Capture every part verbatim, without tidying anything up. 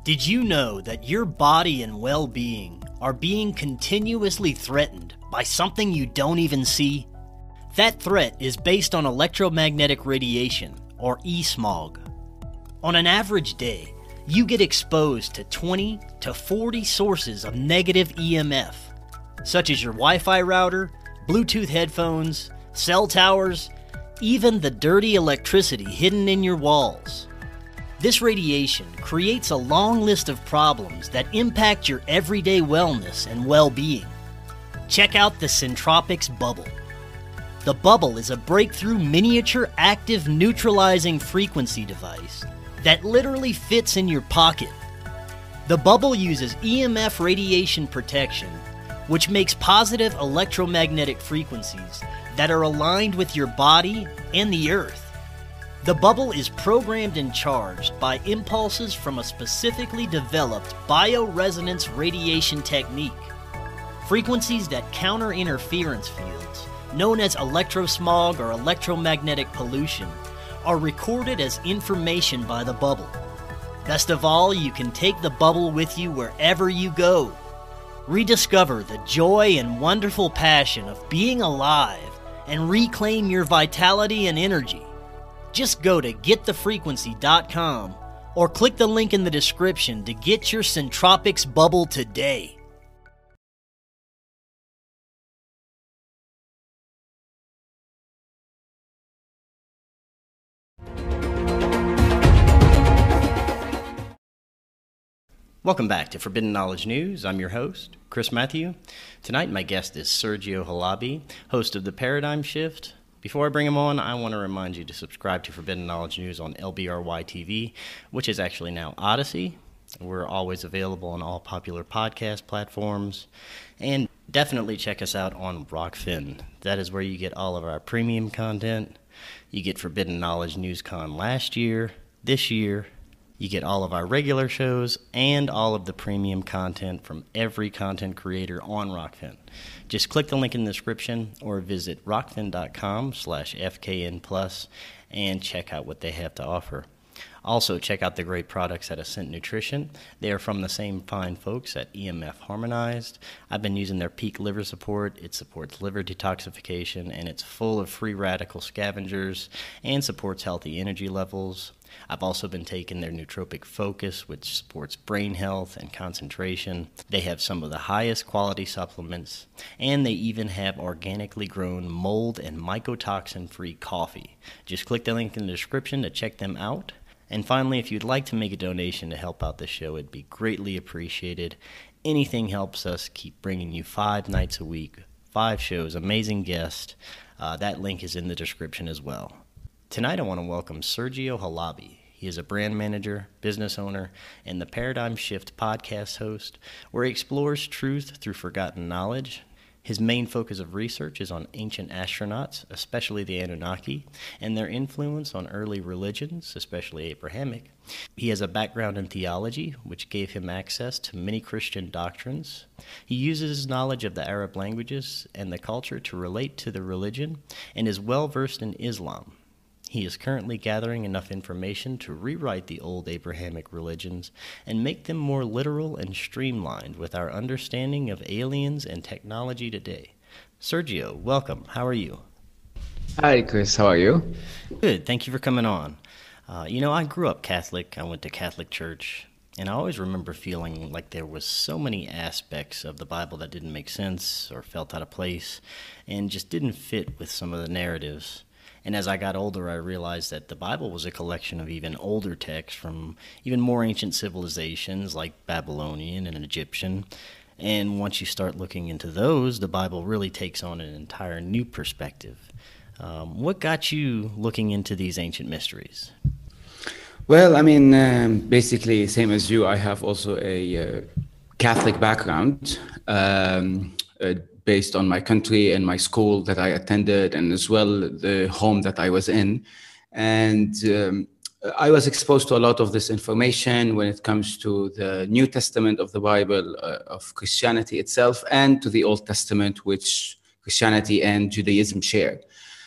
Did you know that your body and well-being are being continuously threatened by something you don't even see? That threat is based on electromagnetic radiation, or e-smog. On an average day, you get exposed to twenty to forty sources of negative E M F, such as your Wi-Fi router, Bluetooth headphones, cell towers, even the dirty electricity hidden in your walls. This radiation creates a long list of problems that impact your everyday wellness and well-being. Check out the Centropics Bubble. The Bubble is a breakthrough miniature active neutralizing frequency device that literally fits in your pocket. The Bubble uses E M F radiation protection, which makes positive electromagnetic frequencies that are aligned with your body and the earth. The Bubble is programmed and charged by impulses from a specifically developed bioresonance radiation technique. Frequencies that counter interference fields, known as electrosmog or electromagnetic pollution, are recorded as information by the Bubble. Best of all, you can take the Bubble with you wherever you go. Rediscover the joy and wonderful passion of being alive and reclaim your vitality and energy. Just go to get the frequency dot com or click the link in the description to get your Centropics Bubble today. Welcome back to Forbidden Knowledge News. I'm your host, Chris Matthew. Tonight my guest is Sergio Halabi, host of The Paradigm Shift. Before I bring him on, I want to remind you to subscribe to Forbidden Knowledge News on L B R Y T V, which is actually now Odyssey. We're always available on all popular podcast platforms. And definitely check us out on Rockfin. That is where you get all of our premium content. You get Forbidden Knowledge NewsCon last year, this year. You get all of our regular shows and all of the premium content from every content creator on Rockfin. Just click the link in the description or visit rockfin.com slash FKN plus and check out what they have to offer. Also, check out the great products at Ascent Nutrition. They are from the same fine folks at E M F Harmonized. I've been using their Peak Liver Support. It supports liver detoxification, and it's full of free radical scavengers and supports healthy energy levels. I've also been taking their Nootropic Focus, which supports brain health and concentration. They have some of the highest quality supplements, and they even have organically grown mold and mycotoxin-free coffee. Just click the link in the description to check them out. And finally, if you'd like to make a donation to help out the show, it'd be greatly appreciated. Anything helps us keep bringing you five nights a week, five shows, amazing guests. Uh, that link is in the description as well. Tonight I want to welcome Sergio Halabi. He is a brand manager, business owner, and the Paradigm Shift podcast host, where he explores truth through forgotten knowledge. His main focus of research is on ancient astronauts, especially the Anunnaki, and their influence on early religions, especially Abrahamic. He has a background in theology, which gave him access to many Christian doctrines. He uses his knowledge of the Arab languages and the culture to relate to the religion, and is well versed in Islam. He is currently gathering enough information to rewrite the old Abrahamic religions and make them more literal and streamlined with our understanding of aliens and technology today. Sergio, welcome. How are you? Hi, Chris. How are you? Good. Thank you for coming on. Uh, you know, I grew up Catholic. I went to Catholic church, and I always remember feeling like there was so many aspects of the Bible that didn't make sense or felt out of place and just didn't fit with some of the narratives. And as I got older, I realized that the Bible was a collection of even older texts from even more ancient civilizations like Babylonian and Egyptian. And once you start looking into those, the Bible really takes on an entire new perspective. Um, what got you looking into these ancient mysteries? Well, I mean, um, basically, same as you, I have also a uh, Catholic background. Um, uh, based on my country and my school that I attended, and as well the home that I was in. And um, I was exposed to a lot of this information when it comes to the New Testament of the Bible, uh, of Christianity itself, and to the Old Testament, which Christianity and Judaism share.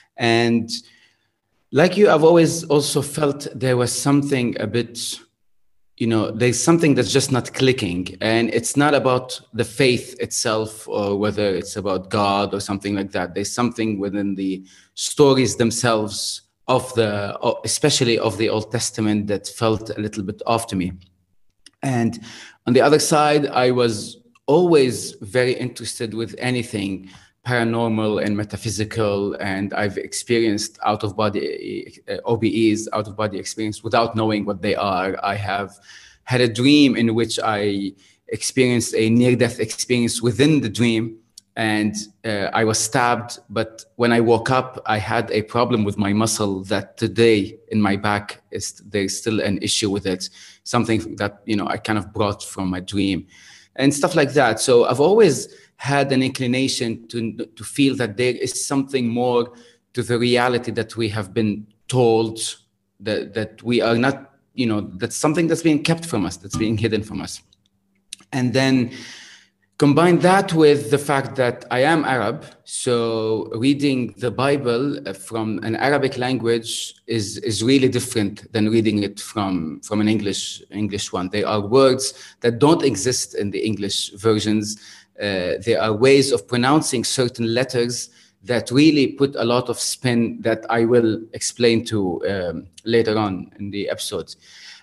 And like you, I've always also felt there was something a bit you know, there's something that's just not clicking, and it's not about the faith itself or whether it's about God or something like that. There's something within the stories themselves of the, especially of the Old Testament, that felt a little bit off to me. And on the other side, I was always very interested with anything paranormal and metaphysical, and I've experienced out-of-body uh, O B Es, out-of-body experience, without knowing what they are. I have had a dream in which I experienced a near-death experience within the dream, and uh, I was stabbed. But when I woke up, I had a problem with my muscle that today in my back is there's still an issue with it, something that, you know, I kind of brought from my dream and stuff like that. So I've always had an inclination to to feel that there is something more to the reality that we have been told, that that we are not, you know, that's something that's being kept from us, that's being hidden from us. And then combine that with the fact that I am Arab, so reading the Bible from an Arabic language is is really different than reading it from from an English English one. There are words that don't exist in the English versions. Uh, there are ways of pronouncing certain letters that really put a lot of spin that I will explain to um, later on in the episodes.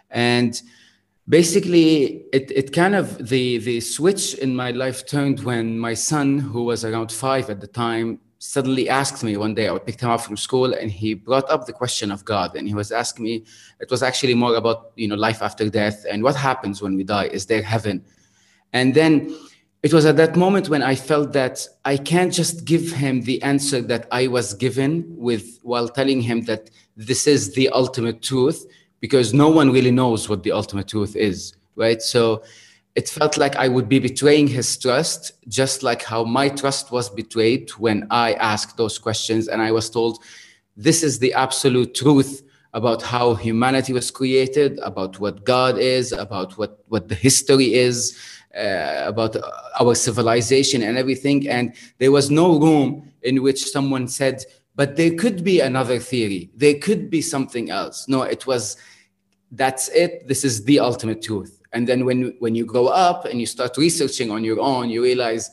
And basically, it, it kind of, the, the switch in my life turned when my son, who was around five at the time, suddenly asked me one day. I picked him up from school and he brought up the question of God. And he was asking me, it was actually more about, you know, life after death and what happens when we die. Is there heaven? And then it was at that moment when I felt that I can't just give him the answer that I was given with, while telling him that this is the ultimate truth, because no one really knows what the ultimate truth is, right? So it felt like I would be betraying his trust, just like how my trust was betrayed when I asked those questions and I was told, this is the absolute truth about how humanity was created, about what God is, about what, what the history is, uh, about our civilization and everything. And there was no room in which someone said, but there could be another theory. There could be something else. No, it was, that's it. This is the ultimate truth. And then when, when you grow up and you start researching on your own, you realize,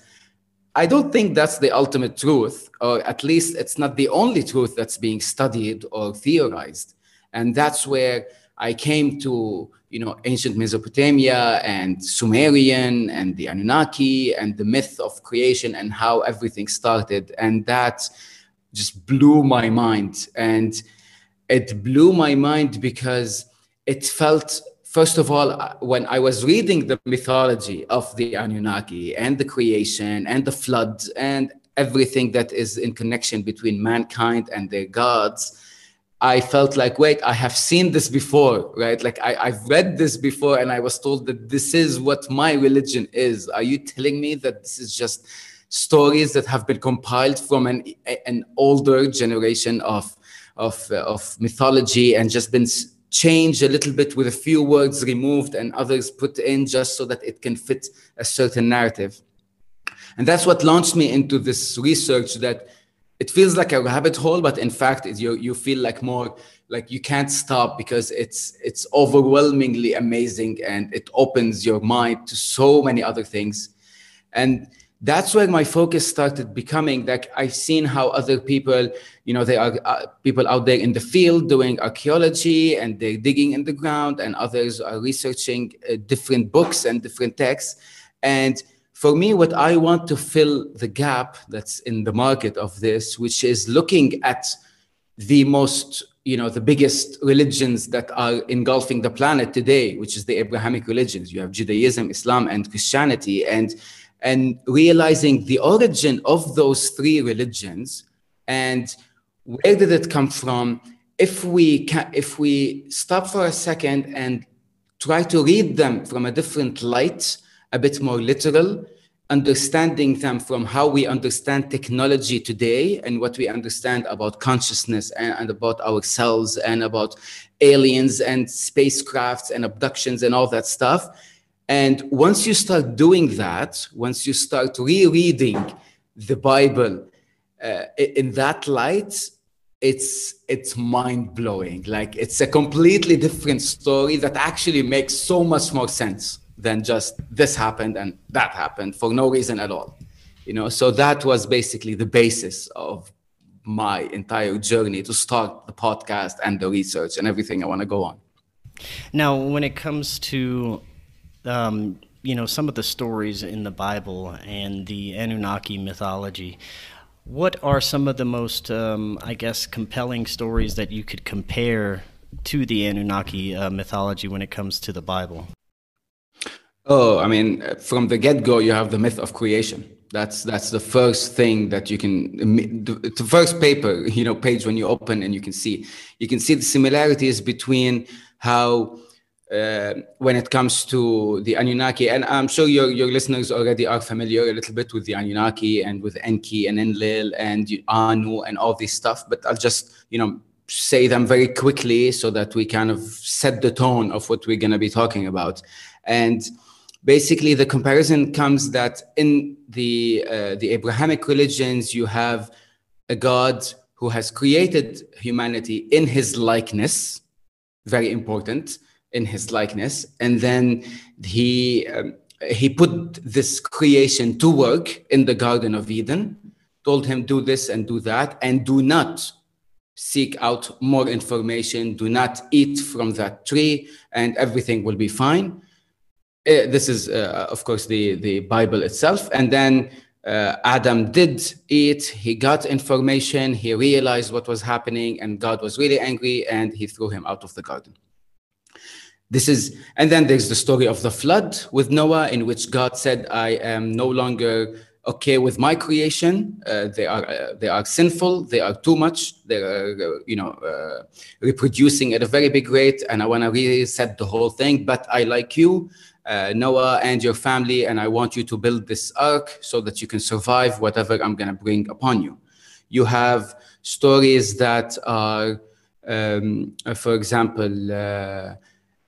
I don't think that's the ultimate truth, or at least it's not the only truth that's being studied or theorized. And that's where I came to, you know, ancient Mesopotamia and Sumerian and the Anunnaki and the myth of creation and how everything started. And that just blew my mind. And it blew my mind because it felt, first of all, when I was reading the mythology of the Anunnaki and the creation and the flood and everything that is in connection between mankind and their gods, I felt like, wait, I have seen this before, right? Like I, I've read this before and I was told that this is what my religion is. Are you telling me that this is just stories that have been compiled from an, an older generation of, of, uh, of mythology and just been changed a little bit with a few words removed and others put in just so that it can fit a certain narrative? And that's what launched me into this research that it feels like a rabbit hole, but in fact, it, you, you feel like more like you can't stop because it's, it's overwhelmingly amazing and it opens your mind to so many other things. And that's where my focus started becoming. Like I've seen how other people, you know, there are uh, people out there in the field doing archaeology and they're digging in the ground, and others are researching uh, different books and different texts. And for me, what I want to fill the gap that's in the market of this, which is looking at the most, you know, the biggest religions that are engulfing the planet today, which is the Abrahamic religions. You have Judaism, Islam, and Christianity, and and realizing the origin of those three religions and where did it come from. If we can, if we stop for a second and try to read them from a different light, a bit more literal, understanding them from how we understand technology today and what we understand about consciousness and, and about ourselves and about aliens and spacecrafts and abductions and all that stuff. And once you start doing that, once you start rereading the Bible uh, in that light, it's it's mind-blowing. Like, it's a completely different story that actually makes so much more sense than just this happened and that happened for no reason at all. You know, so that was basically the basis of my entire journey to start the podcast and the research and everything I want to go on. Now, when it comes to, um, you know, some of the stories in the Bible and the Anunnaki mythology, what are some of the most, um, I guess, compelling stories that you could compare to the Anunnaki uh, mythology when it comes to the Bible? Oh, I mean, from the get-go, you have the myth of creation. That's that's the first thing that you can, the first paper, you know, page when you open and you can see, you can see the similarities between how, uh, when it comes to the Anunnaki, and I'm sure your, your listeners already are familiar a little bit with the Anunnaki and with Enki and Enlil and Anu and all this stuff, but I'll just, you know, say them very quickly so that we kind of set the tone of what we're going to be talking about. And basically, the comparison comes that in the uh, the Abrahamic religions, you have a God who has created humanity in his likeness, very important, in his likeness, and then he um, he put this creation to work in the Garden of Eden, told him do this and do that, and do not seek out more information, do not eat from that tree, and everything will be fine. Uh, this is, uh, of course, the, the Bible itself. And then uh, Adam did eat, he got information, he realized what was happening, and God was really angry, and he threw him out of the garden. This is, and then there's the story of the flood with Noah, in which God said, I am no longer okay with my creation. Uh, they are uh, they are sinful, they are too much, they are, uh, you know, uh, reproducing at a very big rate, and I want to reset the whole thing, but I like you, Uh, Noah, and your family, and I want you to build this ark so that you can survive whatever I'm going to bring upon you. You have stories that are, um, uh, for example, uh, uh,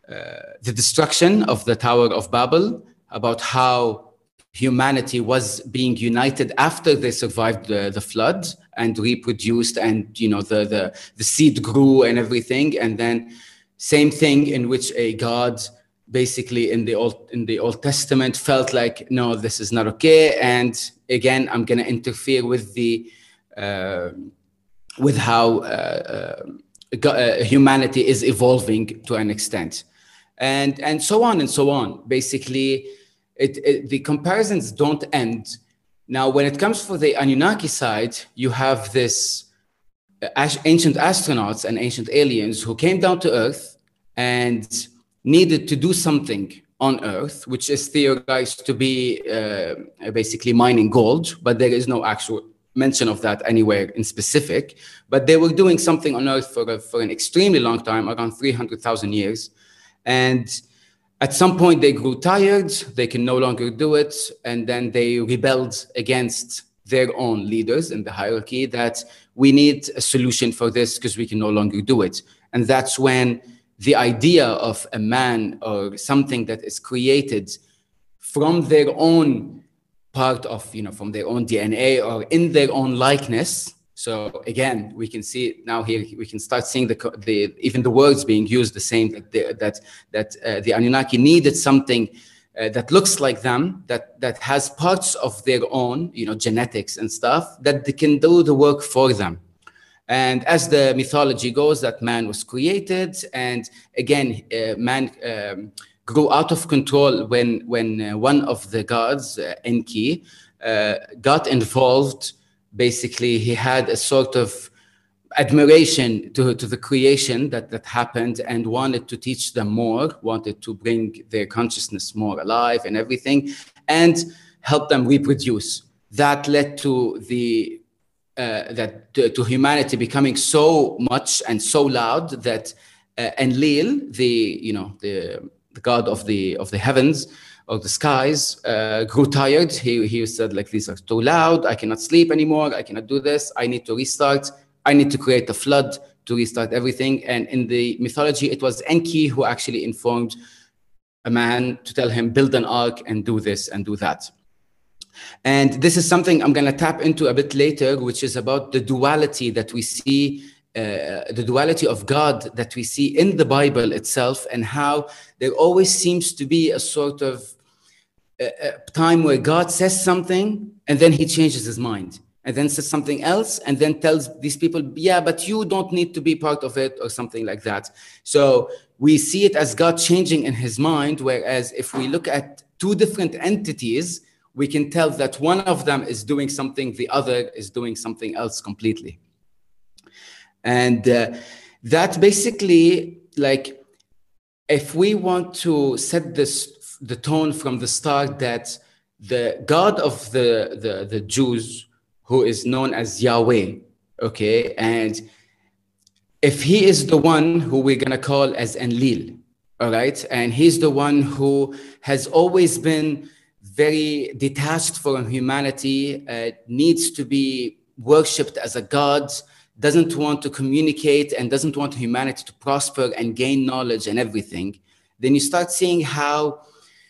the destruction of the Tower of Babel, about how humanity was being united after they survived the, the flood and reproduced, and, you know, the, the, the seed grew and everything. And then same thing, in which a God basically in the old in the Old Testament felt like, no, this is not okay, and again I'm going to interfere with the uh, with how uh, uh, humanity is evolving to an extent, and and so on and so on. Basically, it, it, the comparisons don't end. Now, when it comes for the Anunnaki side, you have this ancient astronauts and ancient aliens who came down to Earth and needed to do something on Earth, which is theorized to be uh, basically mining gold, but there is no actual mention of that anywhere in specific. But they were doing something on Earth for, a, for an extremely long time, around three hundred thousand years. And at some point they grew tired, they can no longer do it, and then they rebelled against their own leaders in the hierarchy that we need a solution for this because we can no longer do it. And that's when the idea of a man or something that is created from their own part of, you know, from their own D N A or in their own likeness. So again, we can see now here, we can start seeing the, the even the words being used the same, that the, that, that uh, the Anunnaki needed something uh, that looks like them, that, that has parts of their own, you know, genetics and stuff, that they can do the work for them. And as the mythology goes, that man was created, and again, uh, man um, grew out of control when when uh, one of the gods, uh, Enki, uh, got involved. Basically, he had a sort of admiration to, to the creation that, that happened, and wanted to teach them more, wanted to bring their consciousness more alive and everything, and help them reproduce. That led to the Uh, that to, to humanity becoming so much and so loud that uh, Enlil, the you know the the god of the of the heavens or the skies, uh, grew tired. He he said, like, these are too loud. I cannot sleep anymore. I cannot do this. I need to restart. I need to create a flood to restart everything. And in the mythology, it was Enki who actually informed a man to tell him, build an ark and do this and do that. And this is something I'm going to tap into a bit later, which is about the duality that we see uh, the duality of God that we see in the Bible itself, and how there always seems to be a sort of a, a time where God says something and then he changes his mind, and then says something else and then tells these people, yeah, but you don't need to be part of it, or something like that. So we see it as God changing in his mind, whereas if we look at two different entities, we can tell that one of them is doing something, the other is doing something else completely. And uh, that basically, like, if we want to set this, the tone from the start, that the God of the, the, the Jews, who is known as Yahweh, okay, and if he is the one who we're going to call as Enlil, all right, and he's the one who has always been very detached from humanity, uh, needs to be worshipped as a god, doesn't want to communicate and doesn't want humanity to prosper and gain knowledge and everything, then you start seeing how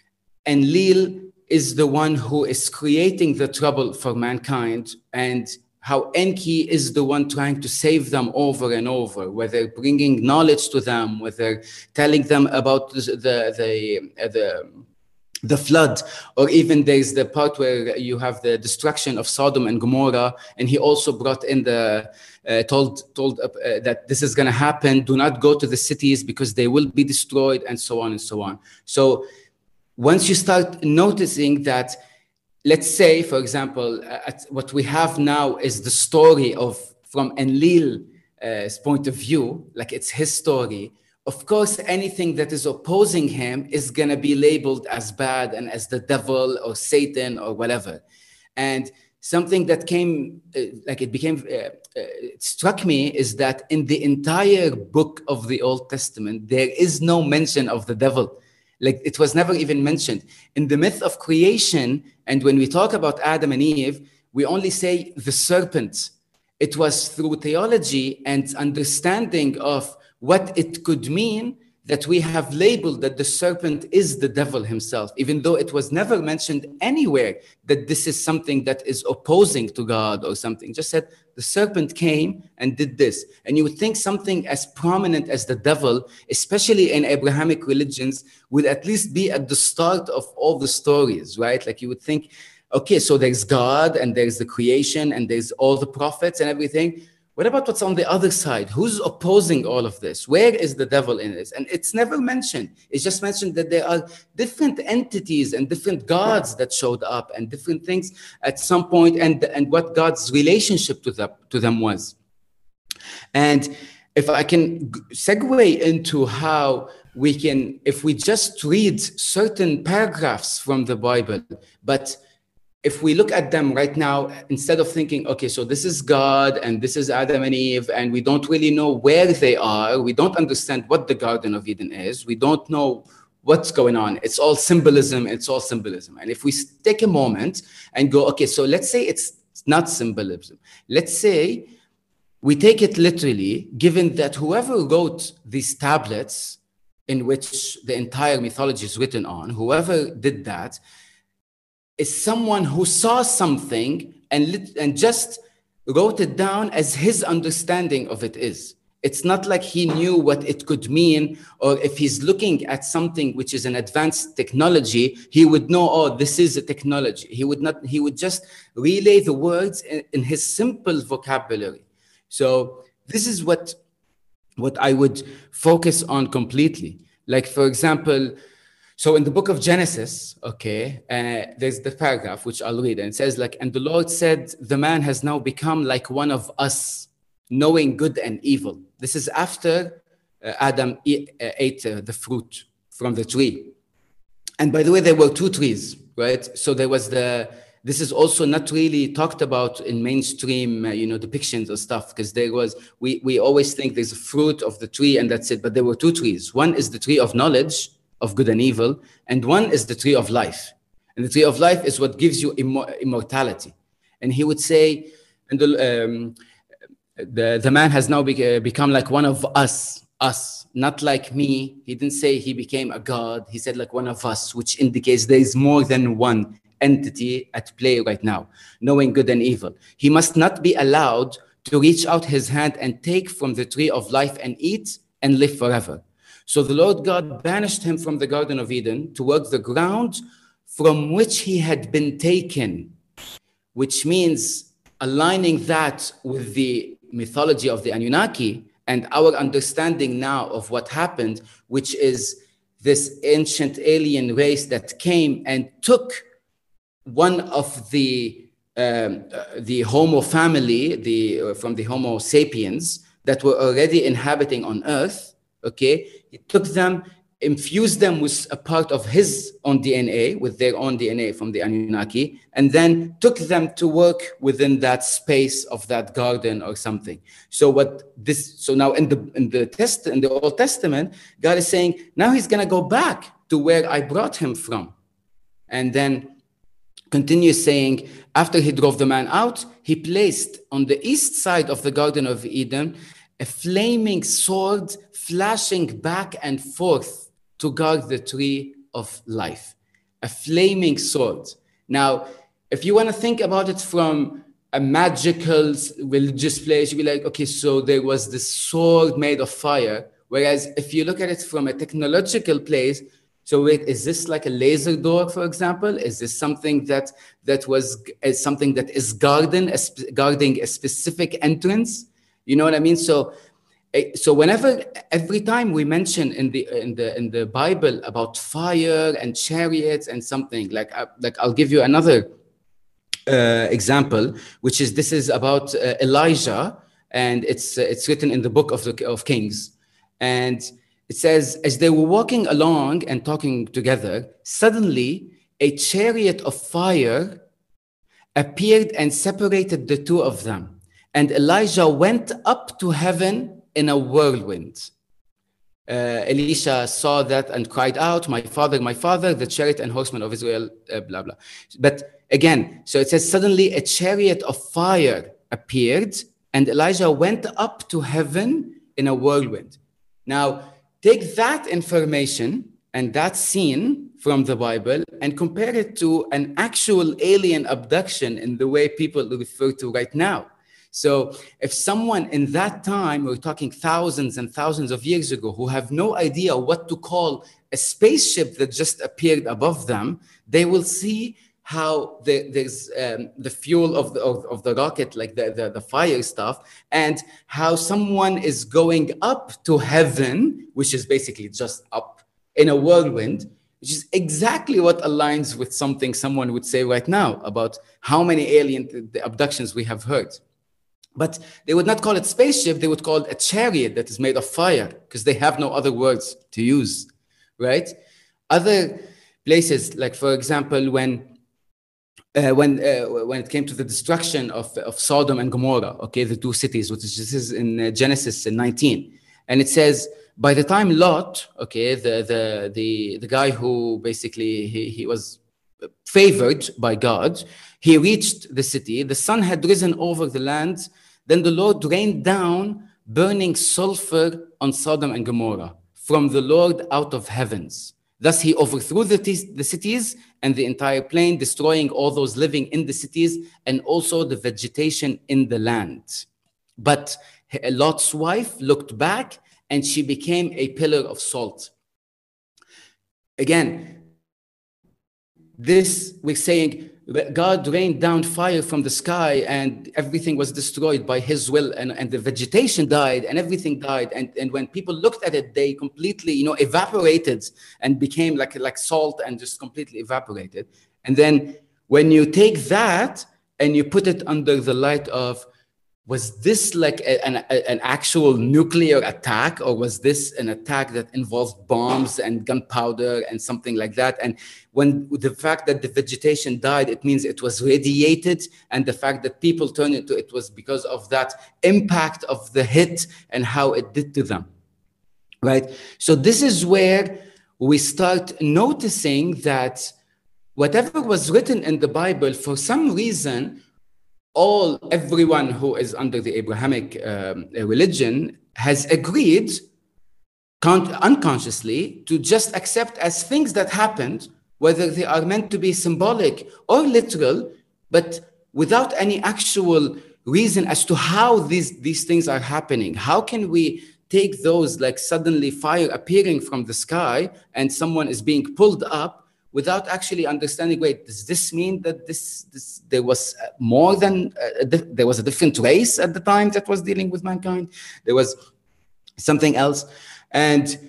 Enlil is the one who is creating the trouble for mankind, and how Enki is the one trying to save them over and over, whether bringing knowledge to them, whether telling them about the, the, the, the the flood, or even there's the part where you have the destruction of Sodom and Gomorrah, and he also brought in the uh, told told uh, that this is going to happen, do not go to the cities because they will be destroyed, and so on and so on. So once you start noticing that, let's say, for example, at what we have now is the story of, from Enlil's uh, point of view, like it's his story. Of course, anything that is opposing him is going to be labeled as bad and as the devil or Satan or whatever. And something that came, uh, like it became, uh, uh, it struck me, is that in the entire book of the Old Testament, there is no mention of the devil. Like, it was never even mentioned. In the myth of creation, and when we talk about Adam and Eve, we only say the serpent. It was through theology and understanding of what it could mean that we have labeled that the serpent is the devil himself, even though it was never mentioned anywhere that this is something that is opposing to God or something. Just said the serpent came and did this. And you would think something as prominent as the devil, especially in Abrahamic religions, would at least be at the start of all the stories, right? Like, you would think, okay, so there's God and there's the creation and there's all the prophets and everything. What about what's on the other side? Who's opposing all of this? Where is the devil in this? And it's never mentioned. It's just mentioned that there are different entities and different gods that showed up and different things at some point, and, and what God's relationship to them, to them was. And if I can segue into how we can, if we just read certain paragraphs from the Bible, but if we look at them right now, instead of thinking, okay, so this is God and this is Adam and Eve, and we don't really know where they are, we don't understand what the Garden of Eden is, we don't know what's going on. It's all symbolism, it's all symbolism. And if we take a moment and go, okay, so let's say it's not symbolism. Let's say we take it literally, given that whoever wrote these tablets in which the entire mythology is written on, whoever did that, is someone who saw something and, lit- and just wrote it down as his understanding of it is. It's not like he knew what it could mean, or if he's looking at something which is an advanced technology, he would know, oh, this is a technology. He would not, he would just relay the words in, in his simple vocabulary. So this is what, what I would focus on completely. Like, for example, so in the book of Genesis, okay, uh, there's the paragraph which I'll read, and it says, like, and the Lord said, the man has now become like one of us, knowing good and evil. This is after uh, Adam e- uh, ate uh, the fruit from the tree. And by the way, there were two trees, right? So there was the, this is also not really talked about in mainstream, uh, you know, depictions or stuff, because there was, we, we always think there's a fruit of the tree and that's it, but there were two trees. One is the tree of knowledge, of good and evil, and one is the tree of life. And the tree of life is what gives you immor- immortality. And he would say, and the, um, the, the man has now be- become like one of us, us, not like me. He didn't say he became a god. He said like one of us, which indicates there is more than one entity at play right now, knowing good and evil. He must not be allowed to reach out his hand and take from the tree of life and eat and live forever. So the Lord God banished him from the Garden of Eden to work the ground from which he had been taken, which means aligning that with the mythology of the Anunnaki and our understanding now of what happened, which is this ancient alien race that came and took one of the um, uh, the Homo family, the uh, from the Homo sapiens that were already inhabiting on Earth. Okay, he took them, infused them with a part of his own D N A, with their own D N A from the Anunnaki, and then took them to work within that space of that garden or something. So what this? So now in the in the test in the Old Testament, God is saying now He's gonna go back to where I brought him from, and then continues saying after He drove the man out, He placed on the east side of the Garden of Eden a flaming sword flashing back and forth to guard the tree of life. A flaming sword. Now, if you want to think about it from a magical religious place, you'd be like, okay, so there was this sword made of fire. Whereas if you look at it from a technological place, so wait, is this like a laser door, for example? Is this something that that was is something that is guarding a, sp- guarding a specific entrance? You know what I mean? So, so whenever, every time we mention in the in the in the Bible about fire and chariots and something like like I'll give you another uh, example, which is this is about uh, Elijah, and it's uh, it's written in the book of the of Kings, and it says, as they were walking along and talking together, suddenly a chariot of fire appeared and separated the two of them. And Elijah went up to heaven in a whirlwind. Uh, Elisha saw that and cried out, my father, my father, the chariot and horsemen of Israel, uh, blah, blah. But again, so it says, suddenly a chariot of fire appeared and Elijah went up to heaven in a whirlwind. Now, take that information and that scene from the Bible and compare it to an actual alien abduction in the way people refer to right now. So if someone in that time, we're talking thousands and thousands of years ago, who have no idea what to call a spaceship that just appeared above them, they will see how the, there's um, the fuel of the, of, of the rocket, like the, the, the fire stuff, and how someone is going up to heaven, which is basically just up in a whirlwind, which is exactly what aligns with something someone would say right now about how many alien the abductions we have heard. But they would not call it spaceship, they would call it a chariot that is made of fire, because they have no other words to use, right? Other places, like for example, when Uh, when uh, when it came to the destruction of, of Sodom and Gomorrah, okay, the two cities, which is, this is in uh, Genesis nineteen, and it says by the time Lot, okay, the the the the guy who basically he, he was favored by God, he reached the city. The sun had risen over the land. Then the Lord rained down burning sulfur on Sodom and Gomorrah from the Lord out of heavens. Thus he overthrew the, t- the cities and the entire plain, destroying all those living in the cities and also the vegetation in the land. But Lot's wife looked back and she became a pillar of salt. Again, this we're saying God rained down fire from the sky and everything was destroyed by his will, and, and the vegetation died and everything died. And, and when people looked at it, they completely, you know, evaporated and became like, like salt and just completely evaporated. And then when you take that and you put it under the light of, was this like a, an, a, an actual nuclear attack, or was this an attack that involved bombs and gunpowder and something like that? And when the fact that the vegetation died, it means it was radiated, and the fact that people turned into it was because of that impact of the hit and how it did to them, right? So this is where we start noticing that whatever was written in the Bible, for some reason, all everyone who is under the Abrahamic um, religion has agreed con- unconsciously to just accept as things that happened, whether they are meant to be symbolic or literal, but without any actual reason as to how these, these things are happening. How can we take those, like suddenly fire appearing from the sky and someone is being pulled up without actually understanding, wait, does this mean that this, this there was more than, uh, there was a different race at the time that was dealing with mankind? There was something else. And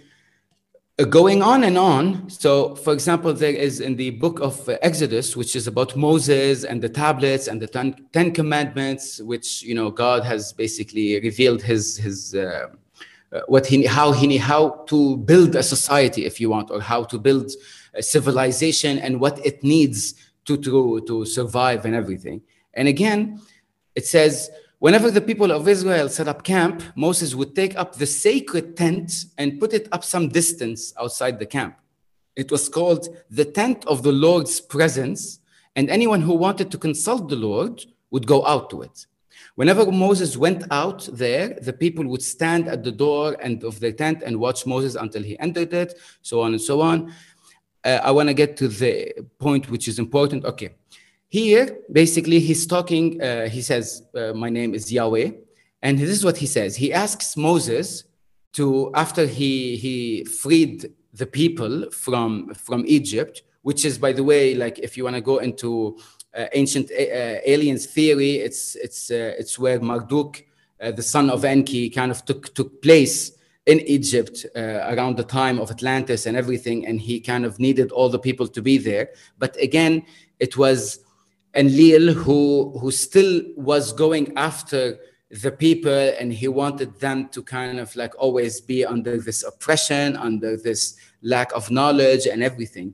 going on and on. So, for example, there is in the book of Exodus, which is about Moses and the tablets and the Ten, Ten Commandments, which, you know, God has basically revealed his, his uh, uh, what he, how he, how to build a society, if you want, or how to build a civilization and what it needs to, to, to survive and everything. And again, it says, whenever the people of Israel set up camp, Moses would take up the sacred tent and put it up some distance outside the camp. It was called the tent of the Lord's presence, and anyone who wanted to consult the Lord would go out to it. Whenever Moses went out there, the people would stand at the door and of the tent and watch Moses until he entered it, so on and so on. Uh, I want to get to the point which is important. Okay. Here, basically, he's talking, uh, he says, uh, my name is Yahweh. And this is what he says. He asks Moses to, after he, he freed the people from, from Egypt, which is, by the way, like if you want to go into uh, ancient uh, aliens theory, it's, it's, uh, it's where Marduk, uh, the son of Enki, kind of took, took place in Egypt uh, around the time of Atlantis and everything. And he kind of needed all the people to be there. But again, it was Enlil who, who still was going after the people, and he wanted them to kind of like always be under this oppression, under this lack of knowledge and everything.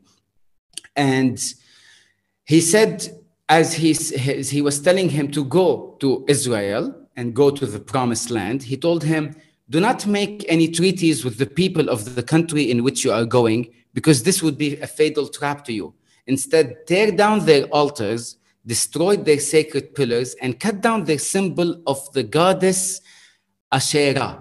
And he said, as he, as he was telling him to go to Israel and go to the promised land, he told him, do not make any treaties with the people of the country in which you are going, because this would be a fatal trap to you. Instead, tear down their altars, destroyed their sacred pillars, and cut down their symbol of the goddess Asherah.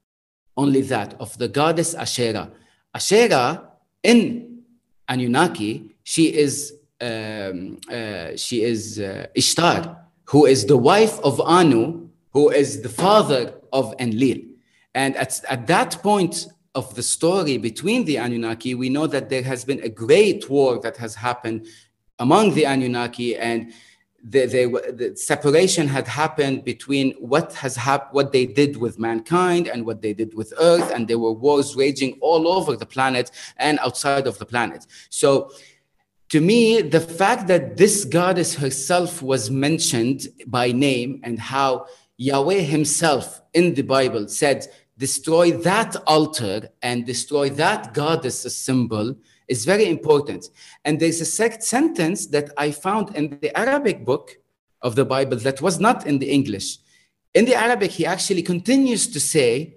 Only that, of the goddess Asherah. Asherah in Anunnaki, she is um, uh, she is uh, Ishtar, who is the wife of Anu, who is the father of Enlil. And at, at that point of the story between the Anunnaki, we know that there has been a great war that has happened among the Anunnaki, and the, the, the separation had happened between what has hap- what they did with mankind and what they did with Earth, and there were wars raging all over the planet and outside of the planet. So to me, the fact that this goddess herself was mentioned by name, and how Yahweh himself in the Bible said, destroy that altar and destroy that goddess symbol, is very important. And there's a second sentence that I found in the Arabic book of the Bible that was not in the English. In the Arabic, he actually continues to say,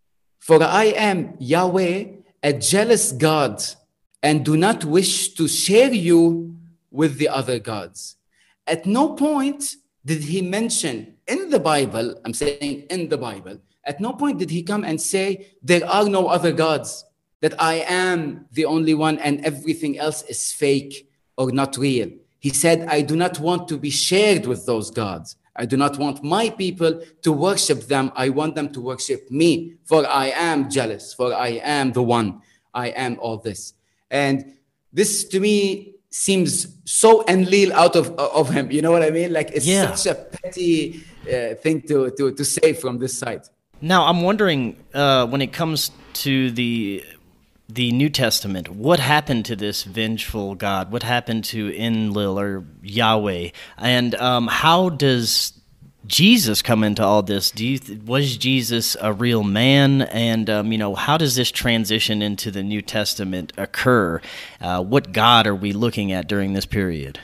for I am Yahweh, a jealous God, and do not wish to share you with the other gods. At no point did he mention in the Bible, I'm saying in the Bible, at no point did he come and say, there are no other gods, that I am the only one and everything else is fake or not real. He said, I do not want to be shared with those gods. I do not want my people to worship them. I want them to worship me, for I am jealous, for I am the one. I am all this. And this to me seems so Enlil out of, of him. You know what I mean? Like it's yeah. such a petty uh, thing to, to, to say from this side. Now, I'm wondering, uh, when it comes to the the New Testament, what happened to this vengeful God? What happened to Enlil or Yahweh? And um, how does Jesus come into all this? Do you th- was Jesus a real man? And um, you know, how does this transition into the New Testament occur? Uh, what God are we looking at during this period?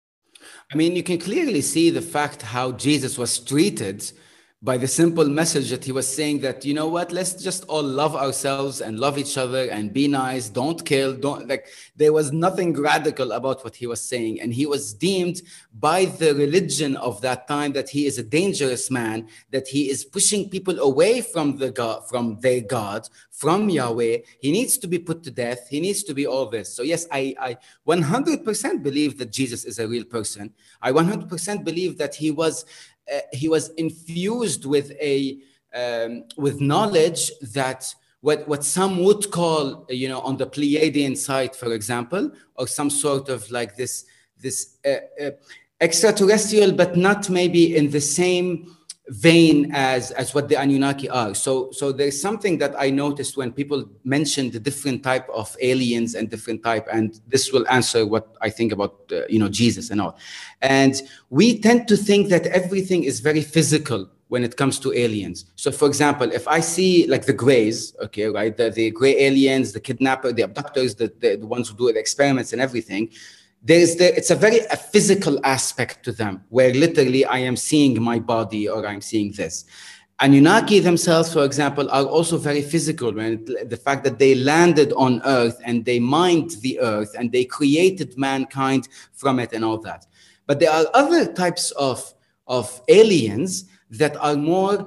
I mean, you can clearly see the fact how Jesus was treated by the simple message that he was saying that, you know what, let's just all love ourselves and love each other and be nice, don't kill, don't, like, there was nothing radical about what he was saying. And he was deemed by the religion of that time that he is a dangerous man, that he is pushing people away from the God, from their God, from Yahweh. He needs to be put to death. He needs to be all this. So yes, I, I one hundred percent believe that Jesus is a real person. I one hundred percent believe that he was uh, he was infused with a um, with knowledge that what what some would call, you know, on the Pleiadian side, for example, or some sort of like this this uh, uh, extraterrestrial, but not maybe in the same vein as as what the Anunnaki are. So so there's something that I noticed when people mention the different type of aliens and different type, and this will answer what I think about uh, you know, Jesus and all. And we tend to think that everything is very physical when it comes to aliens. So for example, if I see like the Greys, okay, right, the, the gray aliens, the kidnapper, the abductors, the, the, the ones who do the experiments and everything, there's the, it's a very a physical aspect to them, where literally I am seeing my body or I'm seeing this. Anunnaki themselves, for example, are also very physical. When the fact that they landed on Earth and they mined the Earth and they created mankind from it and all that. But there are other types of, of aliens that are more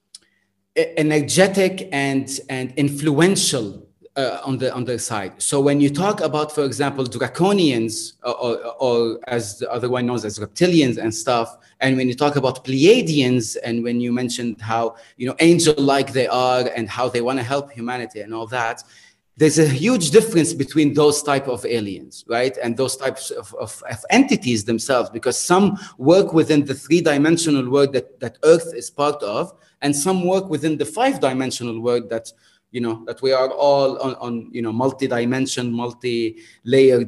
energetic and, and influential uh, on the on their side. So when you talk about, for example, draconians, or, or, or as the other one known as reptilians and stuff, and when you talk about Pleiadians, and when you mentioned how, you know, angel-like they are and how they want to help humanity and all that, there's a huge difference between those type of aliens, right? And those types of, of, of entities themselves, because some work within the three-dimensional world that, that Earth is part of, and some work within the five-dimensional world that, you know, that we are all on, on you know, multi-dimension, multi-layered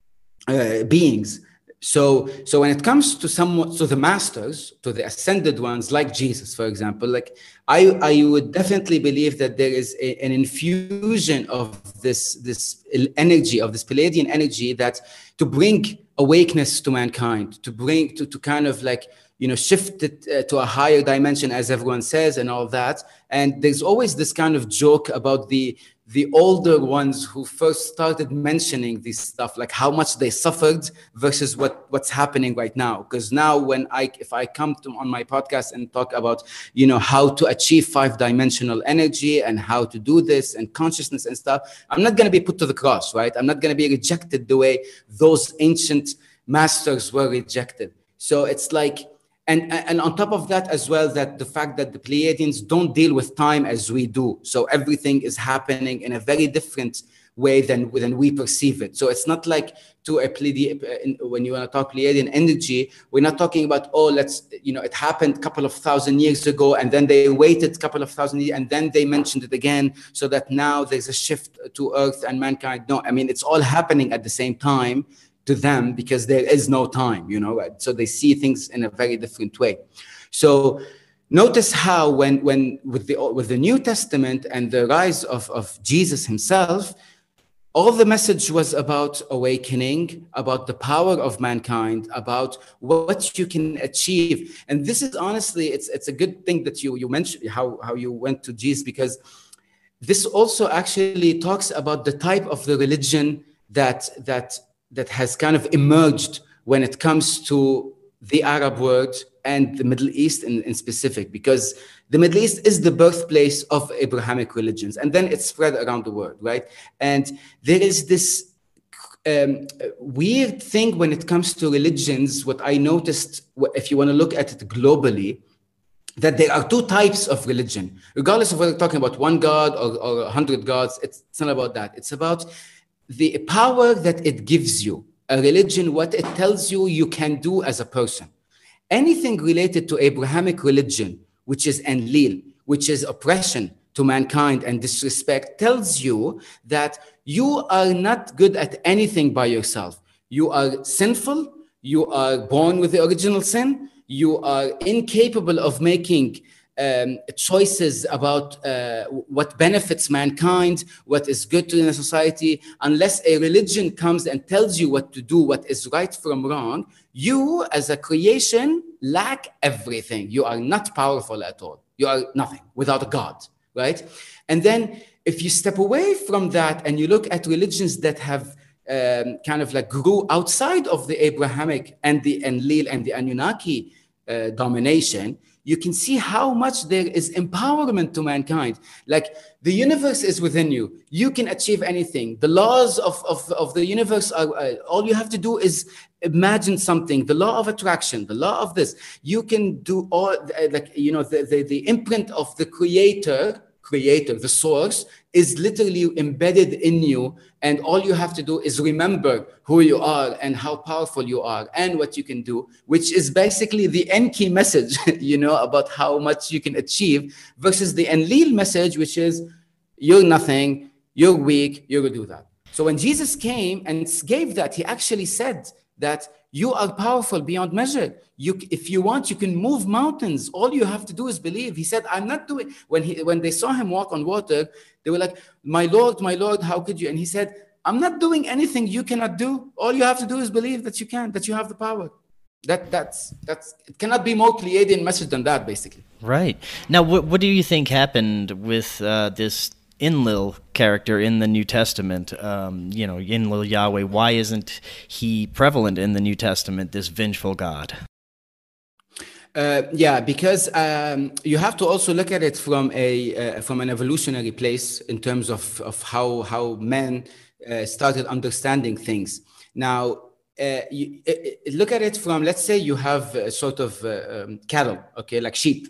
uh, beings. So, so when it comes to some, to the masters, to the ascended ones, like Jesus, for example, like I, I would definitely believe that there is a, an infusion of this, this energy, of this Pleiadian energy, that to bring awakeness to mankind, to bring, to, to kind of like, you know, shift it uh, to a higher dimension, as everyone says, and all that. And there's always this kind of joke about the the older ones who first started mentioning this stuff, like how much they suffered versus what, what's happening right now. Because now when I, if I come to on my podcast and talk about, you know, how to achieve five-dimensional energy and how to do this and consciousness and stuff, I'm not going to be put to the cross, right? I'm not going to be rejected the way those ancient masters were rejected. So it's like, And, and on top of that as well, that the fact that the Pleiadians don't deal with time as we do. So everything is happening in a very different way than, than we perceive it. So it's not like to a Pleiadian, when you want to talk Pleiadian energy, we're not talking about, oh, let's, you know, it happened a couple of thousand years ago, and then they waited a couple of thousand years, and then they mentioned it again, so that now there's a shift to Earth and mankind. No, I mean, it's all happening at the same time to them, because there is no time, you know, right? So they see things in a very different way. So notice how when when with the with the New Testament and the rise of, of Jesus himself, all the message was about awakening, about the power of mankind, about what you can achieve. And this is honestly, it's it's a good thing that you you mentioned how, how you went to Jesus, because this also actually talks about the type of the religion that that that has kind of emerged when it comes to the Arab world and the Middle East in, in specific, because the Middle East is the birthplace of Abrahamic religions, and then it's spread around the world, right? And there is this um, weird thing when it comes to religions. What I noticed, if you want to look at it globally, that there are two types of religion, regardless of whether we're talking about one God or, or a hundred gods. It's, it's not about that. It's about the power that it gives you. A religion, what it tells you you can do as a person. Anything related to Abrahamic religion, which is Enlil, which is oppression to mankind and disrespect, tells you that you are not good at anything by yourself. You are sinful. You are born with the original sin. You are incapable of making Um, choices about uh, what benefits mankind, what is good to the society, unless a religion comes and tells you what to do, what is right from wrong. You, as a creation, lack everything. You are not powerful at all. You are nothing without a God, right? And then if you step away from that and you look at religions that have um, kind of like grew outside of the Abrahamic and the Enlil and the Anunnaki uh, domination, you can see how much there is empowerment to mankind. Like the universe is within you. You can achieve anything. The laws of, of, of the universe are, uh, all you have to do is imagine something, the law of attraction, the law of this. You can do all, uh, like, you know, the, the, the imprint of the creator, creator, the source, is literally embedded in you. And all you have to do is remember who you are and how powerful you are and what you can do, which is basically the Enki message, you know, about how much you can achieve, versus the Enlil message, which is you're nothing, you're weak, you're going to do that. So when Jesus came and gave that, he actually said that you are powerful beyond measure. You, if you want, you can move mountains. All you have to do is believe. He said, I'm not doing, when he, when they saw him walk on water, they were like, my Lord, my Lord, how could you? And he said, I'm not doing anything you cannot do. All you have to do is believe that you can, that you have the power. That that's that's it cannot be more Pleiadian message than that, basically. Right. Now, what what do you think happened with uh, this Enlil character in the New Testament? Um, you know, Enlil Yahweh. Why isn't he prevalent in the New Testament? This vengeful God. Uh, yeah, because um, you have to also look at it from a uh, from an evolutionary place in terms of of how how men uh, started understanding things. Now. Uh, you, uh, look at it from, let's say you have a sort of uh, um, cattle, okay, like sheep.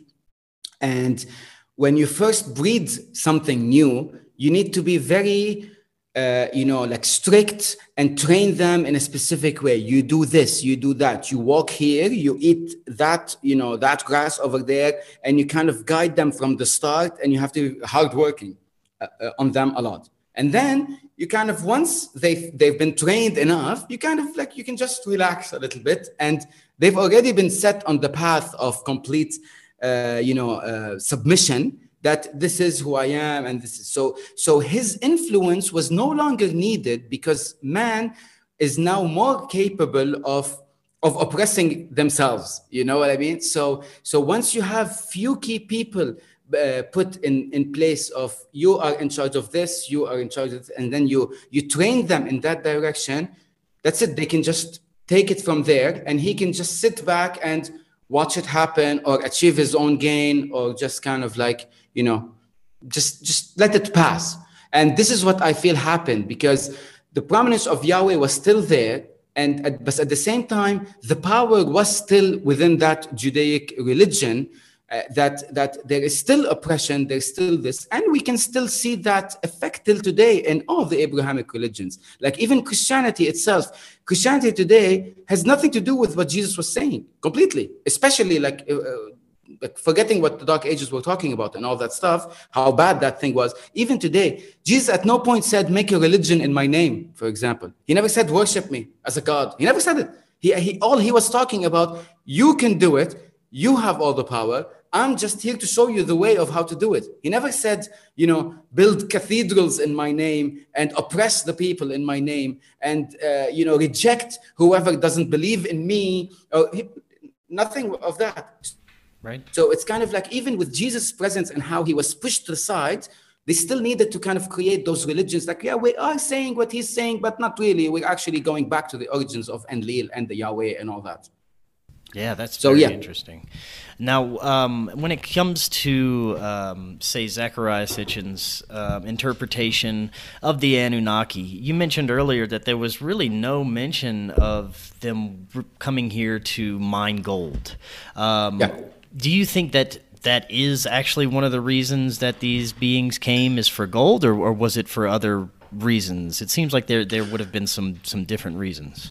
And when you first breed something new, you need to be very, uh, you know, like strict and train them in a specific way. You do this, you do that. You walk here, you eat that, you know, that grass over there, and you kind of guide them from the start, and you have to be hardworking uh, uh, on them a lot. And then you kind of, once they've, they've been trained enough, you kind of like, you can just relax a little bit. And they've already been set on the path of complete, uh, you know, uh, submission, that this is who I am. And this is so, so his influence was no longer needed because man is now more capable of, of oppressing themselves. You know what I mean? So, so once you have few key people Uh, put in, in place of, you are in charge of this, you are in charge of this, and then you you train them in that direction, that's it. They can just take it from there, and he can just sit back and watch it happen, or achieve his own gain, or just kind of like, you know, just just let it pass. And this is what I feel happened, because the prominence of Yahweh was still there, and at, but at the same time, the power was still within that Judaic religion. Uh, that that there is still oppression, there's still this, and we can still see that effect till today in all the Abrahamic religions. Like even Christianity itself, Christianity today has nothing to do with what Jesus was saying, completely. Especially like, uh, like forgetting what the Dark Ages were talking about and all that stuff, how bad that thing was. Even today, Jesus at no point said, make a religion in my name, for example. He never said, worship me as a God. He never said it. He, he all he was talking about, you can do it, you have all the power, I'm just here to show you the way of how to do it. He never said, you know, build cathedrals in my name and oppress the people in my name and, uh, you know, reject whoever doesn't believe in me. Or he, nothing of that. Right. So it's kind of like, even with Jesus' presence and how he was pushed to the side, they still needed to kind of create those religions. Like, yeah, we are saying what he's saying, but not really. We're actually going back to the origins of Enlil and the Yahweh and all that. Yeah, that's so, very yeah. interesting. Now, um, when it comes to, um, say, Zecharia Sitchin's uh, interpretation of the Anunnaki, you mentioned earlier that there was really no mention of them coming here to mine gold. Um, yeah. Do you think that that is actually one of the reasons that these beings came, is for gold, or, or was it for other reasons? It seems like there there would have been some some different reasons.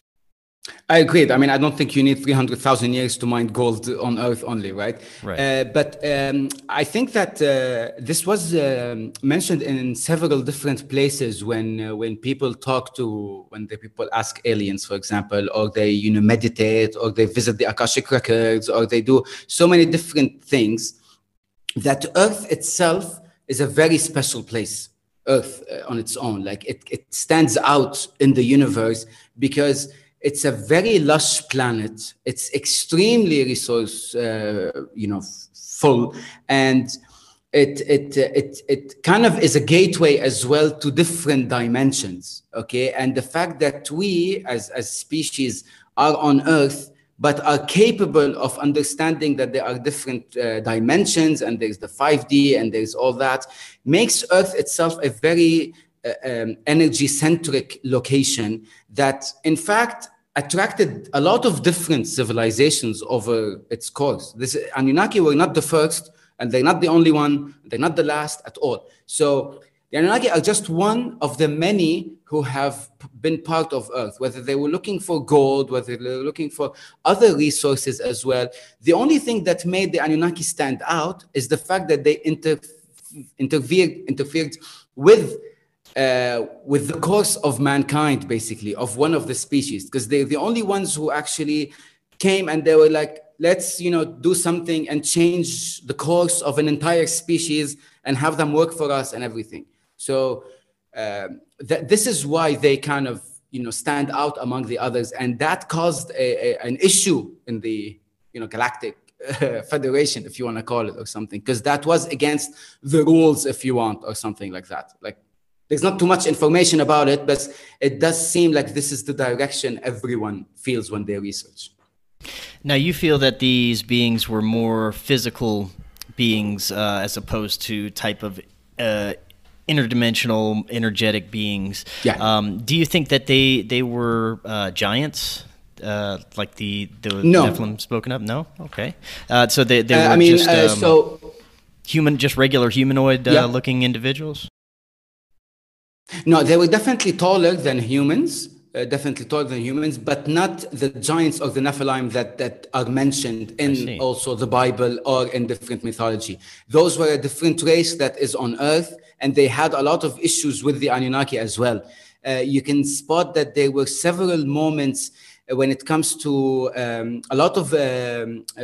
I agree. I mean, I don't think you need three hundred thousand years to mine gold on Earth only, right? Right. Uh, but um, I think that uh, this was uh, mentioned in several different places when uh, when people talk to, when the people ask aliens, for example, or they, you know, meditate, or they visit the Akashic records, or they do so many different things, that Earth itself is a very special place. Earth uh, on its own, like it, it stands out in the universe because it's a very lush planet. It's extremely resource, uh, you know, full, and it it it it kind of is a gateway as well to different dimensions. Okay, and the fact that we as as species are on Earth but are capable of understanding that there are different uh, dimensions, and there's the five D and there's all that, makes Earth itself a very uh, um, energy-centric location that, in fact, attracted a lot of different civilizations over its course. This Anunnaki were not the first, and they're not the only one, they're not the last at all. So the Anunnaki are just one of the many who have been part of Earth, whether they were looking for gold, whether they were looking for other resources as well. The only thing that made the Anunnaki stand out is the fact that they inter interfered, interfered with Uh, with the course of mankind, basically, of one of the species, because they're the only ones who actually came and they were like, let's, you know, do something and change the course of an entire species and have them work for us and everything. So uh, th this is why they kind of, you know, stand out among the others. And that caused a, a, an issue in the, you know, galactic uh, federation, if you want to call it, or something, because that was against the rules, if you want, or something like that. Like, there's not too much information about it, but it does seem like this is the direction everyone feels when they research. Now, you feel that these beings were more physical beings uh, as opposed to type of uh, interdimensional, energetic beings. Yeah. Um, do you think that they they were uh, giants, uh, like the the no. Nephilim spoken of? No. Okay. Uh, so they they were uh, I mean, just um, uh, so human, just regular humanoid uh, yeah. looking individuals. No, they were definitely taller than humans, uh, definitely taller than humans, but not the giants or the Nephilim that, that are mentioned in also the Bible or in different mythology. Those were a different race that is on Earth, and they had a lot of issues with the Anunnaki as well. Uh, you can spot that there were several moments when it comes to um, a lot of, um, uh,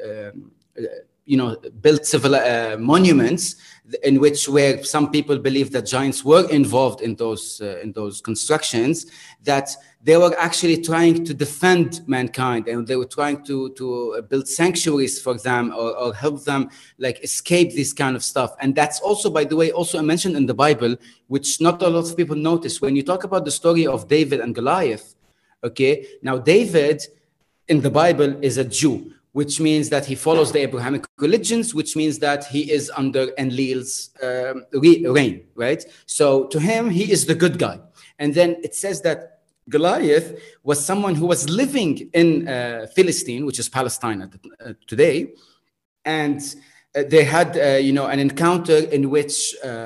uh, you know, built civil uh, monuments in which where some people believe that giants were involved in those uh, in those constructions, that they were actually trying to defend mankind, and they were trying to to build sanctuaries for them, or, or help them like escape this kind of stuff. And that's also, by the way, also mentioned in the Bible, which not a lot of people notice. When you talk about the story of David and Goliath, okay, now David in the Bible is a Jew, which means that he follows the Abrahamic religions, which means that he is under Enlil's um, reign, right? So to him, he is the good guy. And then it says that Goliath was someone who was living in uh, Philistine, which is Palestine at the, uh, today. And uh, they had, uh, you know, an encounter in which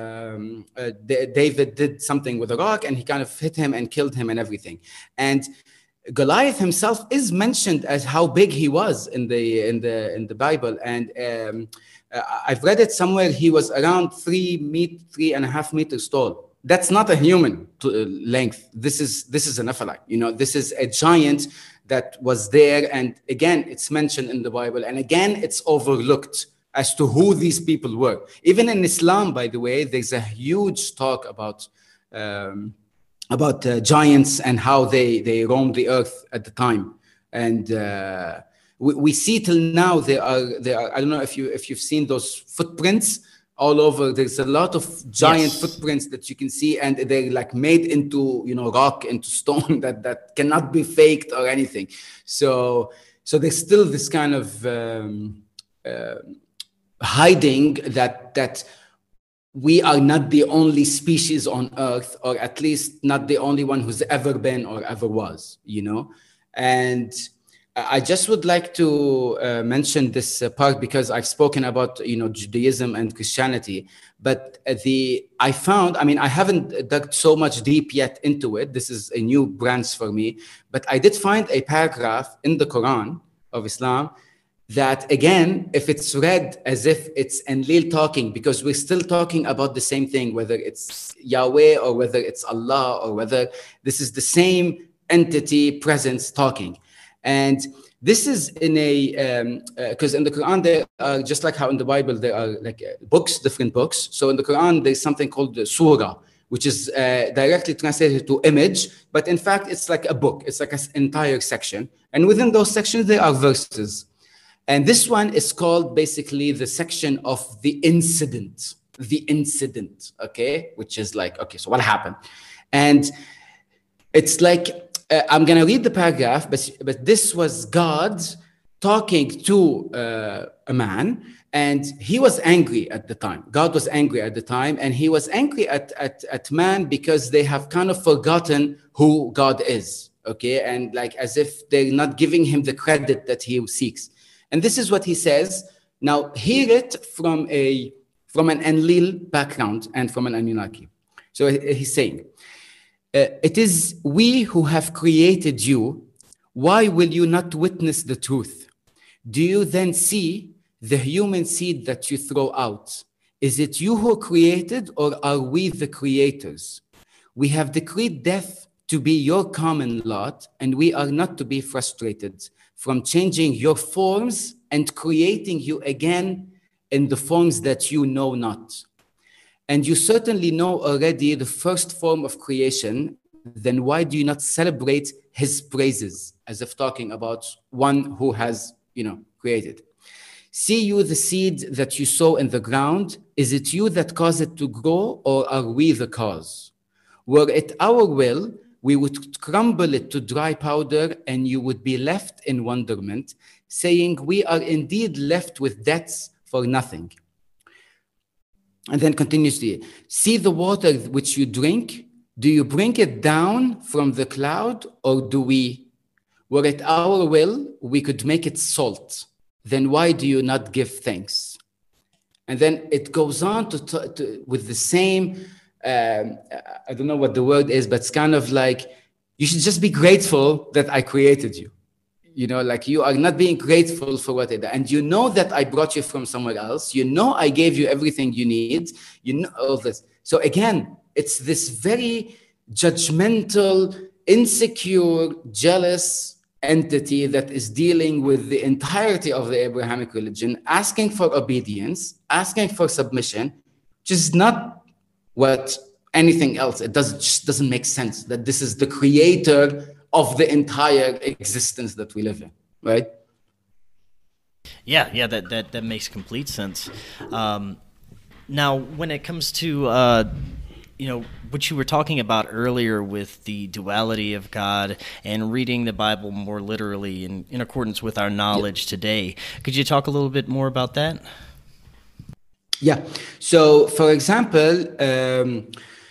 um, uh, David did something with a rock, and he kind of hit him and killed him and everything. And Goliath himself is mentioned as how big he was in the in the in the Bible, and um, uh, I've read it somewhere. He was around three meet three and a half meters tall. That's not a human to, uh, length. This is this is a Nephilim. You know, this is a giant that was there, and again, it's mentioned in the Bible, and again, it's overlooked as to who these people were. Even in Islam, by the way, there's a huge talk about. Um, about uh, giants and how they, they roamed the earth at the time. And uh, we, we see till now, there are, there are, I don't know if, you, if you've seen those footprints all over. There's a lot of giant yes. footprints that you can see, and they're like made into, you know, rock, into stone that, that cannot be faked or anything. So, so there's still this kind of um, uh, hiding that, that we are not the only species on Earth, or at least not the only one who's ever been or ever was, you know? And I just would like to uh, mention this uh, part because I've spoken about, you know, Judaism and Christianity, but the, I found, I mean, I haven't dug so much deep yet into it. This is a new branch for me, but I did find a paragraph in the Quran of Islam that, again, if it's read as if it's Enlil talking, because we're still talking about the same thing, whether it's Yahweh or whether it's Allah, or whether this is the same entity, presence talking. And this is in a, because um, uh, in the Quran, there are, just like how in the Bible, there are like uh, books, different books. So in the Quran, there's something called the surah, which is uh, directly translated to image, but in fact, it's like a book. It's like an entire section. And within those sections, there are verses. And this one is called basically the section of the incident, the incident, okay? Which is like, okay, so what happened? And it's like uh, I'm going to read the paragraph, but, but this was God talking to uh, a man, and he was angry at the time. God was angry at the time, and he was angry at, at, at man because they have kind of forgotten who God is, okay? And like as if they're not giving him the credit that he seeks. And this is what he says. Now, hear it from a from an Enlil background and from an Anunnaki. So he's saying, uh, it is we who have created you. Why will you not witness the truth? Do you then see the human seed that you throw out? Is it you who created, or are we the creators? We have decreed death to be your common lot, and we are not to be frustrated from changing your forms and creating you again in the forms that you know not. And you certainly know already the first form of creation, then why do you not celebrate his praises, as if talking about one who has, you know, created? See you the seed that you sow in the ground, is it you that cause it to grow, or are we the cause? Were it our will, we would crumble it to dry powder, and you would be left in wonderment, saying, we are indeed left with debts for nothing. And then continuously, see the water which you drink, do you bring it down from the cloud, or do we? Were it our will, we could make it salt. Then why do you not give thanks? And then it goes on to, to, to with the same, um, I don't know what the word is, but it's kind of like, you should just be grateful that I created you. You know, like you are not being grateful for what I did. And you know that I brought you from somewhere else. You know I gave you everything you need. You know all this. So again, it's this very judgmental, insecure, jealous entity that is dealing with the entirety of the Abrahamic religion, asking for obedience, asking for submission, which is not what anything else. It does, just doesn't make sense that this is the creator of the entire existence that we live in, right? Yeah, yeah, that that, that makes complete sense. Um, now, when it comes to uh, you know, what you were talking about earlier with the duality of God and reading the Bible more literally in, in accordance with our knowledge yeah. today, could you talk a little bit more about that? Yeah. So, for example, um,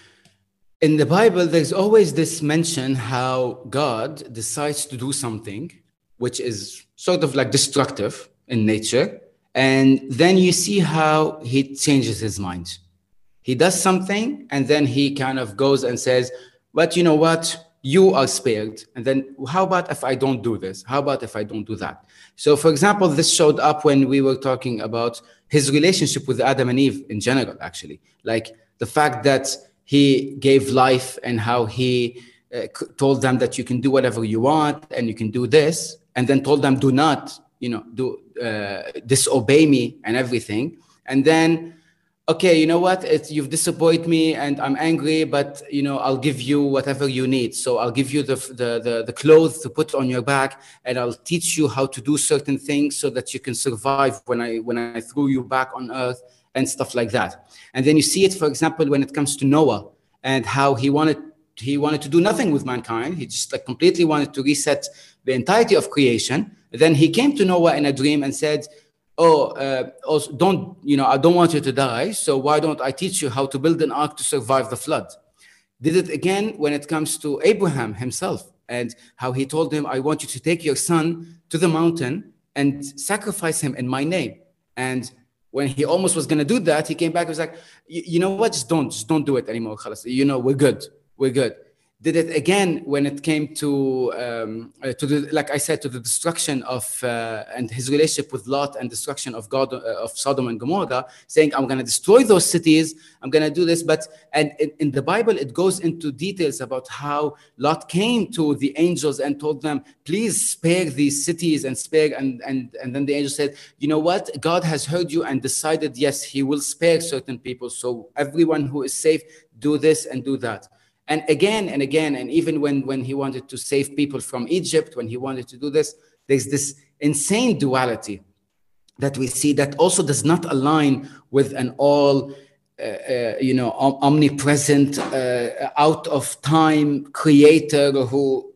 in the Bible, there's always this mention how God decides to do something which is sort of like destructive in nature. And then you see how he changes his mind. He does something, and then he kind of goes and says, but you know what? You are spared. And then how about if I don't do this? How about if I don't do that? So, for example, this showed up when we were talking about his relationship with Adam and Eve in general, actually. Like the fact that he gave life and how he uh, told them that you can do whatever you want and you can do this, and then told them, do not, you know, do uh, disobey me and everything. And then, okay, you know what? It's, you've disappointed me and I'm angry, but, you know, I'll give you whatever you need. So I'll give you the, the, the, the clothes to put on your back, and I'll teach you how to do certain things so that you can survive when I, when I threw you back on earth, and stuff like that. And then you see it, for example, when it comes to Noah and how he wanted he wanted to do nothing with mankind. He just like completely wanted to reset the entirety of creation. Then he came to Noah in a dream and said, oh, uh, also don't, you know, I don't want you to die. So why don't I teach you how to build an ark to survive the flood? Did it again when it comes to Abraham himself, and how he told him, I want you to take your son to the mountain and sacrifice him in my name. And when he almost was going to do that, he came back and was like, you know what, just don't, just don't do it anymore. You know, we're good, we're good. Did it again when it came to, um, uh, to the, like I said, to the destruction of, uh, and his relationship with Lot and destruction of God, uh, of Sodom and Gomorrah, saying, I'm going to destroy those cities, I'm going to do this. But, and in, in the Bible, it goes into details about how Lot came to the angels and told them, please spare these cities and spare, and, and, and then the angel said, you know what, God has heard you and decided, yes, he will spare certain people. So everyone who is safe, do this and do that. And again and again, and even when, when he wanted to save people from Egypt, when he wanted to do this, there's this insane duality that we see that also does not align with an all, uh, uh, you know, omnipresent, uh, out of time creator who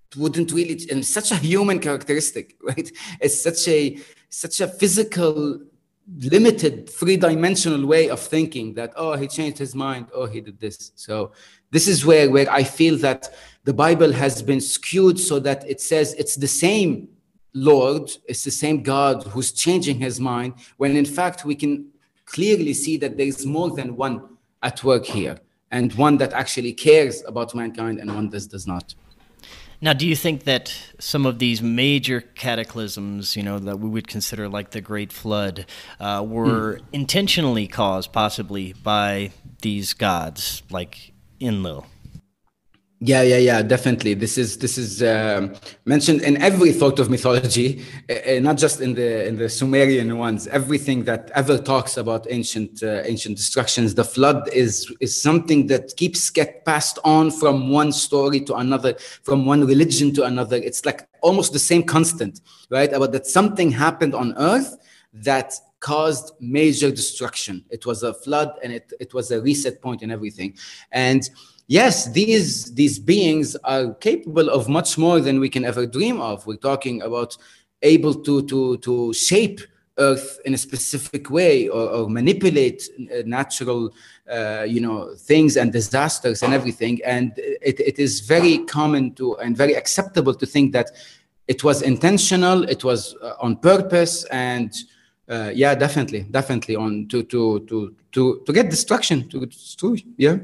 wouldn't really, and such a human characteristic, right? It's such a such a physical, limited, three-dimensional way of thinking that, oh, he changed his mind, oh, he did this. So this is where, where I feel that the Bible has been skewed so that it says it's the same Lord, it's the same God who's changing his mind, when in fact we can clearly see that there's more than one at work here, and one that actually cares about mankind and one that does not. Now, do you think that some of these major cataclysms, you know, that we would consider like the Great Flood, uh, were mm. intentionally caused possibly by these gods like Enlil? Yeah, yeah, yeah, definitely. This is this is um, mentioned in every sort of mythology, uh, not just in the in the Sumerian ones. Everything that ever talks about ancient uh, ancient destructions, the flood is is something that keeps get passed on from one story to another, from one religion to another. It's like almost the same constant, right? About that something happened on Earth that caused major destruction. It was a flood, and it it was a reset point in everything, and yes, these these beings are capable of much more than we can ever dream of. We're talking about able to to to shape Earth in a specific way, or, or manipulate natural, uh, you know, things and disasters and everything. And it, it is very common to and very acceptable to think that it was intentional, it was uh, on purpose, and uh, yeah, definitely, definitely on to to to to to get destruction. To destroy, yeah.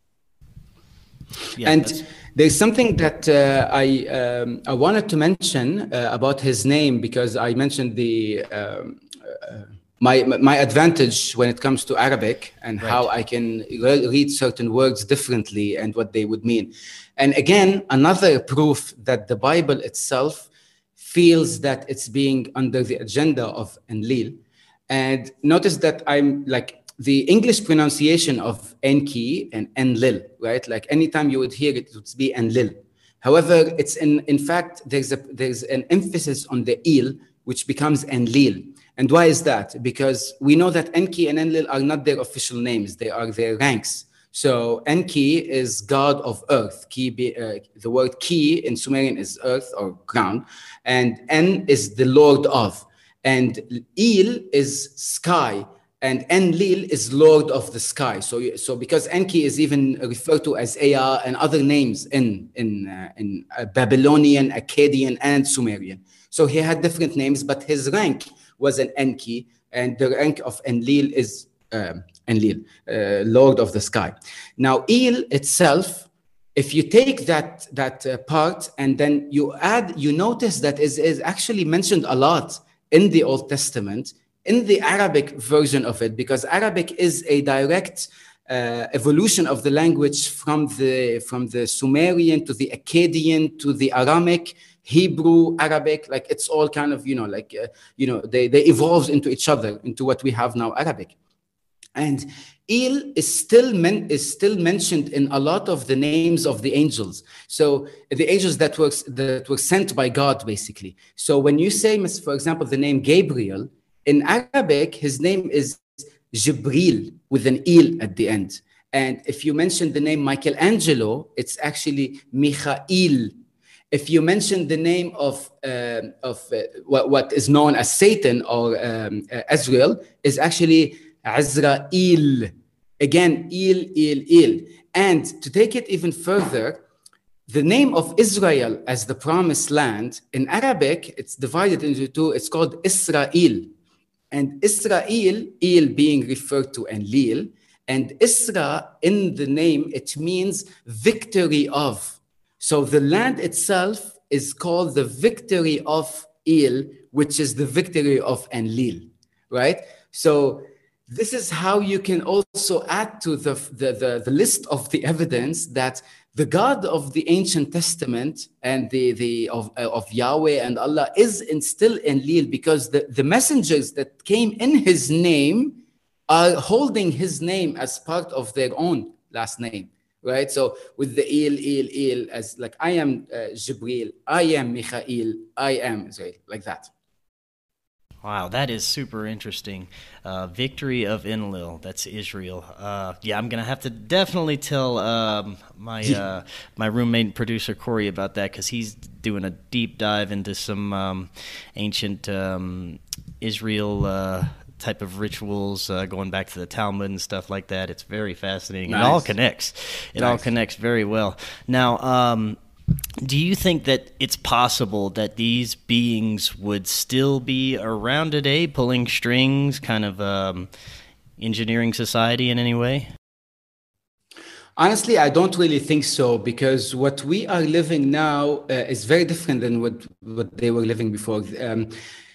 Yeah, and that's... there's something that uh, I um, I wanted to mention uh, about his name, because I mentioned the um, uh, my my advantage when it comes to Arabic and right. how I can re- read certain words differently and what they would mean. And again, another proof that the Bible itself feels that it's being under the agenda of Enlil. And notice that I'm like, the English pronunciation of Enki and Enlil, right? Like anytime you would hear it, it would be Enlil. However, it's in, in fact, there's a there's an emphasis on the il, which becomes Enlil. And why is that? Because we know that Enki and Enlil are not their official names, they are their ranks. So Enki is god of earth. Ki be, uh, the word ki in Sumerian is earth or ground, and En is the lord of. And Il is sky. And Enlil is Lord of the Sky. So, so because Enki is even referred to as Ea and other names in in uh, in uh, Babylonian, Akkadian, and Sumerian. So he had different names, but his rank was an Enki, and the rank of Enlil is um, Enlil, uh, Lord of the Sky. Now, Il itself, if you take that that uh, part and then you add, you notice that is is actually mentioned a lot in the Old Testament, in the Arabic version of it, because Arabic is a direct uh, evolution of the language from the from the Sumerian to the Akkadian to the Aramic, Hebrew, Arabic. Like it's all kind of, you know, like, uh, you know, they, they evolved into each other, into what we have now, Arabic. And Il is still men, is still mentioned in a lot of the names of the angels. So the angels that were, that were sent by God, basically. So when you say, for example, the name Gabriel, in Arabic, his name is Jibril with an il at the end. And if you mention the name Michelangelo, it's actually Michael. If you mention the name of uh, of uh, what, what is known as Satan or um, uh, Israel, is actually Azrael. Again, il, il, il. And to take it even further, the name of Israel as the promised land, in Arabic, it's divided into two. It's called Israel. And Israel, Il being referred to Enlil, and Isra in the name, it means victory of. So the land itself is called the victory of Il, which is the victory of Enlil, right? So this is how you can also add to the, the, the, the list of the evidence that the God of the Ancient Testament and the, the of, of Yahweh and Allah is in still Enlil, because the, the messengers that came in his name are holding his name as part of their own last name, right? So with the Il, Il, Il, as like, I am uh, Jibril, I am Michael, I am Israel, like that. Wow, that is super interesting. Uh, Victory of Enlil, that's Israel. Uh, yeah, I'm going to have to definitely tell um, my uh, my roommate and producer Corey about that, because he's doing a deep dive into some um, ancient um, Israel uh, type of rituals, uh, going back to the Talmud and stuff like that. It's very fascinating. Nice. It all connects. It Nice. all connects very well. Now, um, do you think that it's possible that these beings would still be around today, pulling strings, kind of um, engineering society in any way? Honestly, I don't really think so, because what we are living now uh, is very different than what, what they were living before. Um,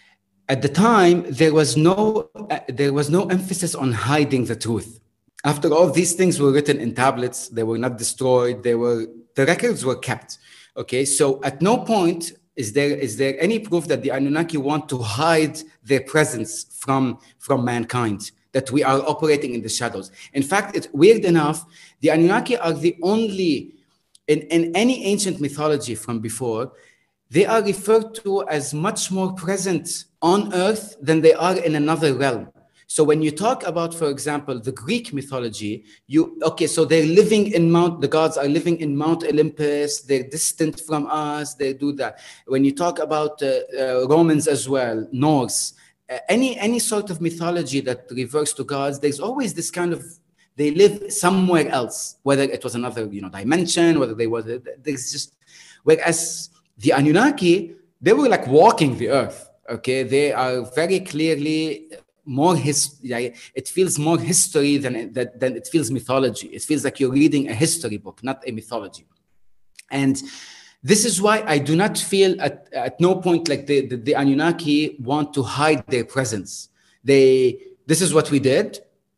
at the time, there was no uh, there was no emphasis on hiding the truth. After all, these things were written in tablets. They were not destroyed. They were the records were kept. Okay, so at no point is there is there any proof that the Anunnaki want to hide their presence from from mankind, that we are operating in the shadows. In fact, it's weird enough, the Anunnaki are the only, in, in any ancient mythology from before, they are referred to as much more present on Earth than they are in another realm. So when you talk about, for example, the Greek mythology, you okay, so they're living in Mount, the gods are living in Mount Olympus, they're distant from us, they do that. When you talk about uh, uh, Romans as well, Norse, uh, any any sort of mythology that refers to gods, there's always this kind of, they live somewhere else, whether it was another, you know, dimension, whether they were, there's just, whereas the Anunnaki, they were like walking the earth, okay? They are very clearly more his, it feels more history than, than, than it feels mythology. It feels like you're reading a history book, not a mythology. And this is why I do not feel at, at no point like the, the, the Anunnaki want to hide their presence. They, this is what we did.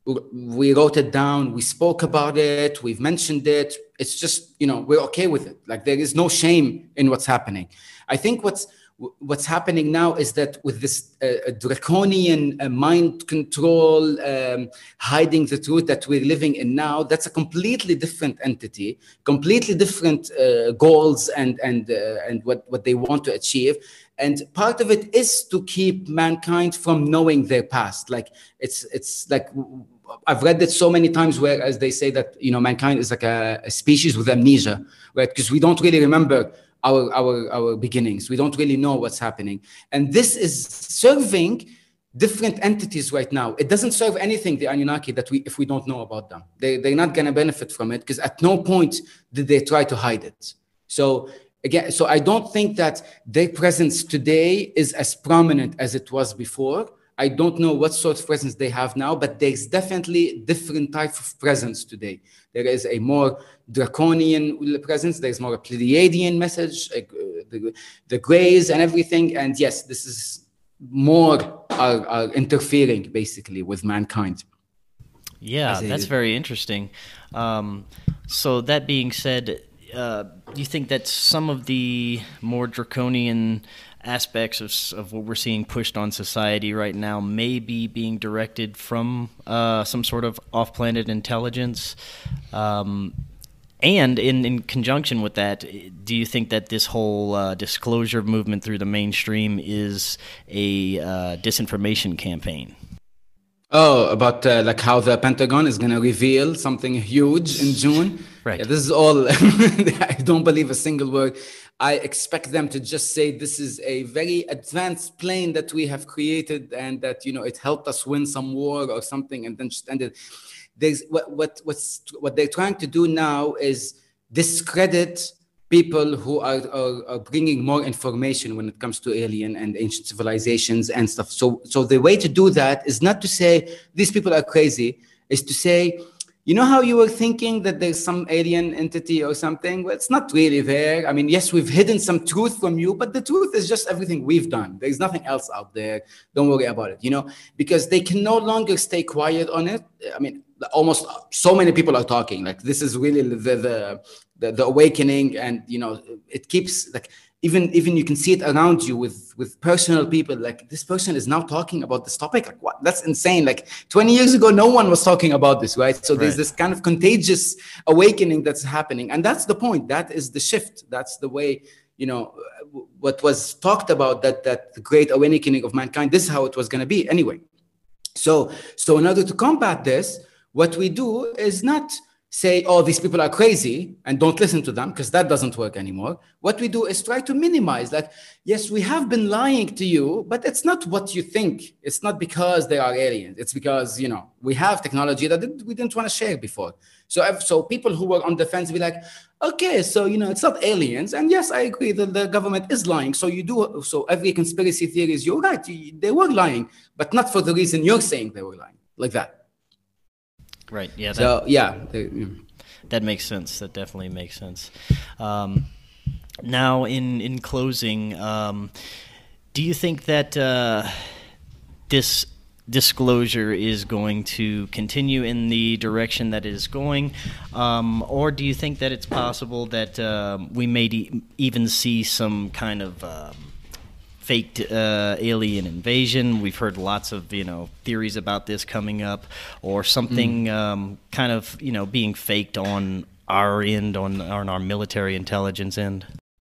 We wrote it down. We spoke about it. We've mentioned it. It's just, you know, we're okay with it. Like there is no shame in what's happening. I think what's, What's happening now is that with this uh, draconian uh, mind control, um, hiding the truth that we're living in now, that's a completely different entity, completely different uh, goals and and uh, and what, what they want to achieve. And part of it is to keep mankind from knowing their past. Like it's it's like I've read it so many times where, as they say that, you know, mankind is like a, a species with amnesia, right? Because we don't really remember Our, our our beginnings. We don't really know what's happening. And this is serving different entities right now. It doesn't serve anything, the Anunnaki, that we if we don't know about them. They, they're not going to benefit from it, because at no point did they try to hide it. So again, so I don't think that their presence today is as prominent as it was before. I don't know what sort of presence they have now, but there's definitely different type of presence today. There is a more draconian presence. There's more a Pleiadian message, uh, the, the grays and everything. And yes, this is more are, are interfering basically with mankind. Yeah, that's very interesting. Um, so that being said, uh, do you think that some of the more draconian aspects of, of what we're seeing pushed on society right now may be being directed from uh, some sort of off-planet intelligence? Um, and in, in conjunction with that, do you think that this whole uh, disclosure movement through the mainstream is a uh, disinformation campaign? Oh, about uh, like how the Pentagon is going to reveal something huge in June? Right. Yeah, this is all, I don't believe a single word. I expect them to just say this is a very advanced plane that we have created and that, you know, it helped us win some war or something, and then just ended. There's what what what's what they're trying to do now is discredit people who are, are, are bringing more information when it comes to alien and ancient civilizations and stuff. So so the way to do that is not to say these people are crazy, is to say, you know how you were thinking that there's some alien entity or something? Well, it's not really there. I mean, yes, we've hidden some truth from you, but the truth is just everything we've done. There's nothing else out there. Don't worry about it, you know, because they can no longer stay quiet on it. I mean, almost so many people are talking. Like, this is really the the the, the awakening, and, you know, it keeps, like, Even even you can see it around you with, with personal people. Like, this person is now talking about this topic. Like, what? That's insane. Like, twenty years ago, no one was talking about this, right? So right. There's this kind of contagious awakening that's happening. And that's the point. That is the shift. That's the way, you know, what was talked about, that that the great awakening of mankind, this is how it was going to be anyway. So, so in order to combat this, what we do is not say, oh, these people are crazy and don't listen to them, because that doesn't work anymore. What we do is try to minimize that. Yes, we have been lying to you, but it's not what you think. It's not because they are aliens. It's because, you know, we have technology that we didn't want to share before. So, so people who were on the fence be like, okay, so, you know, it's not aliens. And yes, I agree that the government is lying. So you do, so every conspiracy theory is, you're right, they were lying, but not for the reason you're saying they were lying, like that. Right. Yeah. That, so yeah, they, that makes sense. That definitely makes sense. Um, now, in in closing, um, do you think that uh, this disclosure is going to continue in the direction that it is going, um, or do you think that it's possible that uh, we may de- even see some kind of um, faked uh, alien invasion? We've heard lots of, you know, theories about this coming up, or something mm. um, kind of, you know, being faked on our end, on, on our military intelligence end.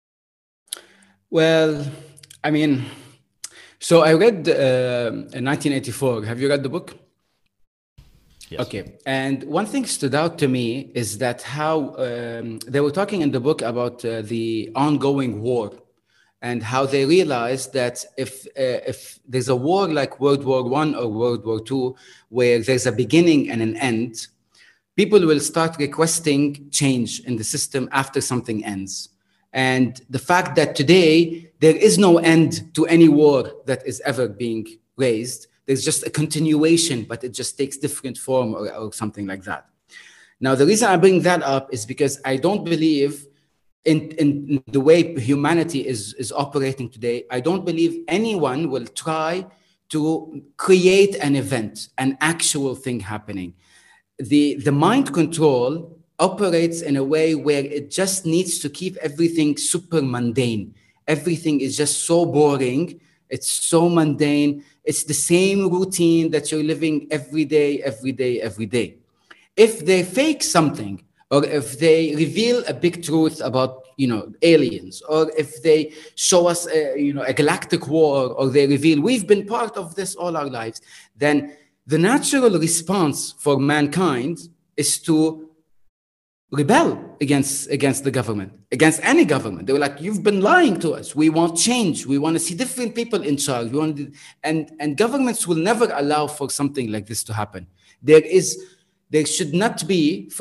Well, I mean, so I read uh, in nineteen eighty-four. Have you read the book? Yes. Okay. And one thing stood out to me is that how um, they were talking in the book about uh, the ongoing war, and how they realized that if uh, if there's a war like World War One or World War Two, where there's a beginning and an end, people will start requesting change in the system after something ends. And the fact that today there is no end to any war that is ever being raised, there's just a continuation, but it just takes different form, or, or something like that. Now, the reason I bring that up is because I don't believe In, in the way humanity is, is operating today. I don't believe anyone will try to create an event, an actual thing happening. The, the mind control operates in a way where it just needs to keep everything super mundane. Everything is just so boring. It's so mundane. It's the same routine that you're living every day, every day, every day. If they fake something, or if they reveal a big truth about, you know, aliens, or if they show us, a, you know, a galactic war, or they reveal we've been part of this all our lives, then the natural response for mankind is to rebel against, against the government, against any government. They were like, you've been lying to us. We want change. We want to see different people in charge. We want to, and, and governments will never allow for something like this to happen. There is... There should not be,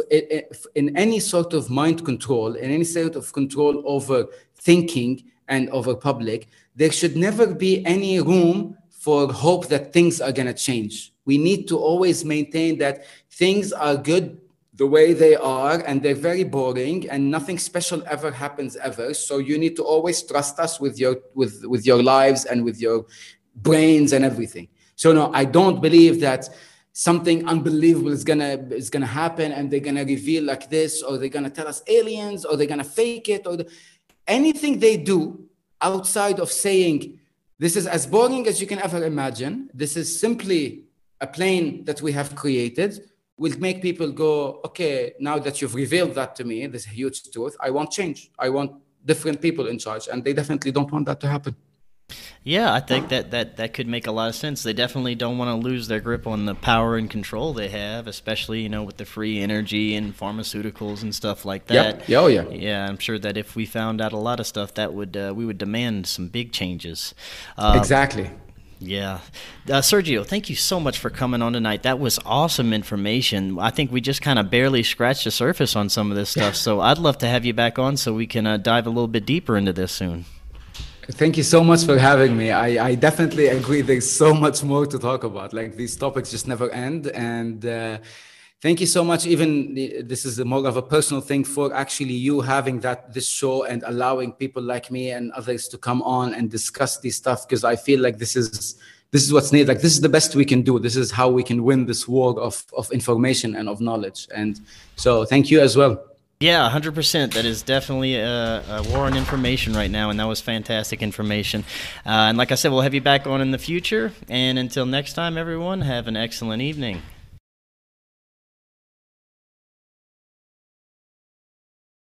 in any sort of mind control, in any sort of control over thinking and over public, there should never be any room for hope that things are going to change. We need to always maintain that things are good the way they are, and they're very boring, and nothing special ever happens ever. So you need to always trust us with your, with, with your lives and with your brains and everything. So no, I don't believe that something unbelievable is gonna is gonna happen, and they're gonna reveal like this, or they're gonna tell us aliens, or they're gonna fake it, or the, anything they do outside of saying this is as boring as you can ever imagine, this is simply a plane that we have created, will make people go, okay, now that you've revealed that to me, this huge truth, I want change. I want different people in charge, and they definitely don't want that to happen. Yeah, I think that, that, that could make a lot of sense. They definitely don't want to lose their grip on the power and control they have, especially, you know, with the free energy and pharmaceuticals and stuff like that. Yep. Oh, yeah. Yeah, I'm sure that if we found out a lot of stuff, that would uh, we would demand some big changes. Uh, exactly. Yeah. Uh, Sergio, thank you so much for coming on tonight. That was awesome information. I think we just kind of barely scratched the surface on some of this stuff, so I'd love to have you back on so we can uh, dive a little bit deeper into this soon. Thank you so much for having me. I, I definitely agree. There's so much more to talk about. Like, these topics just never end. And uh, thank you so much. Even this is more of a personal thing for actually you having that this show and allowing people like me and others to come on and discuss this stuff, because I feel like this is this is what's needed. Like, this is the best we can do. This is how we can win this war of, of information and of knowledge. And so thank you as well. Yeah, one hundred percent. That is definitely a, a war on information right now, and that was fantastic information. Uh, and like I said, we'll have you back on in the future. And until next time, everyone, have an excellent evening.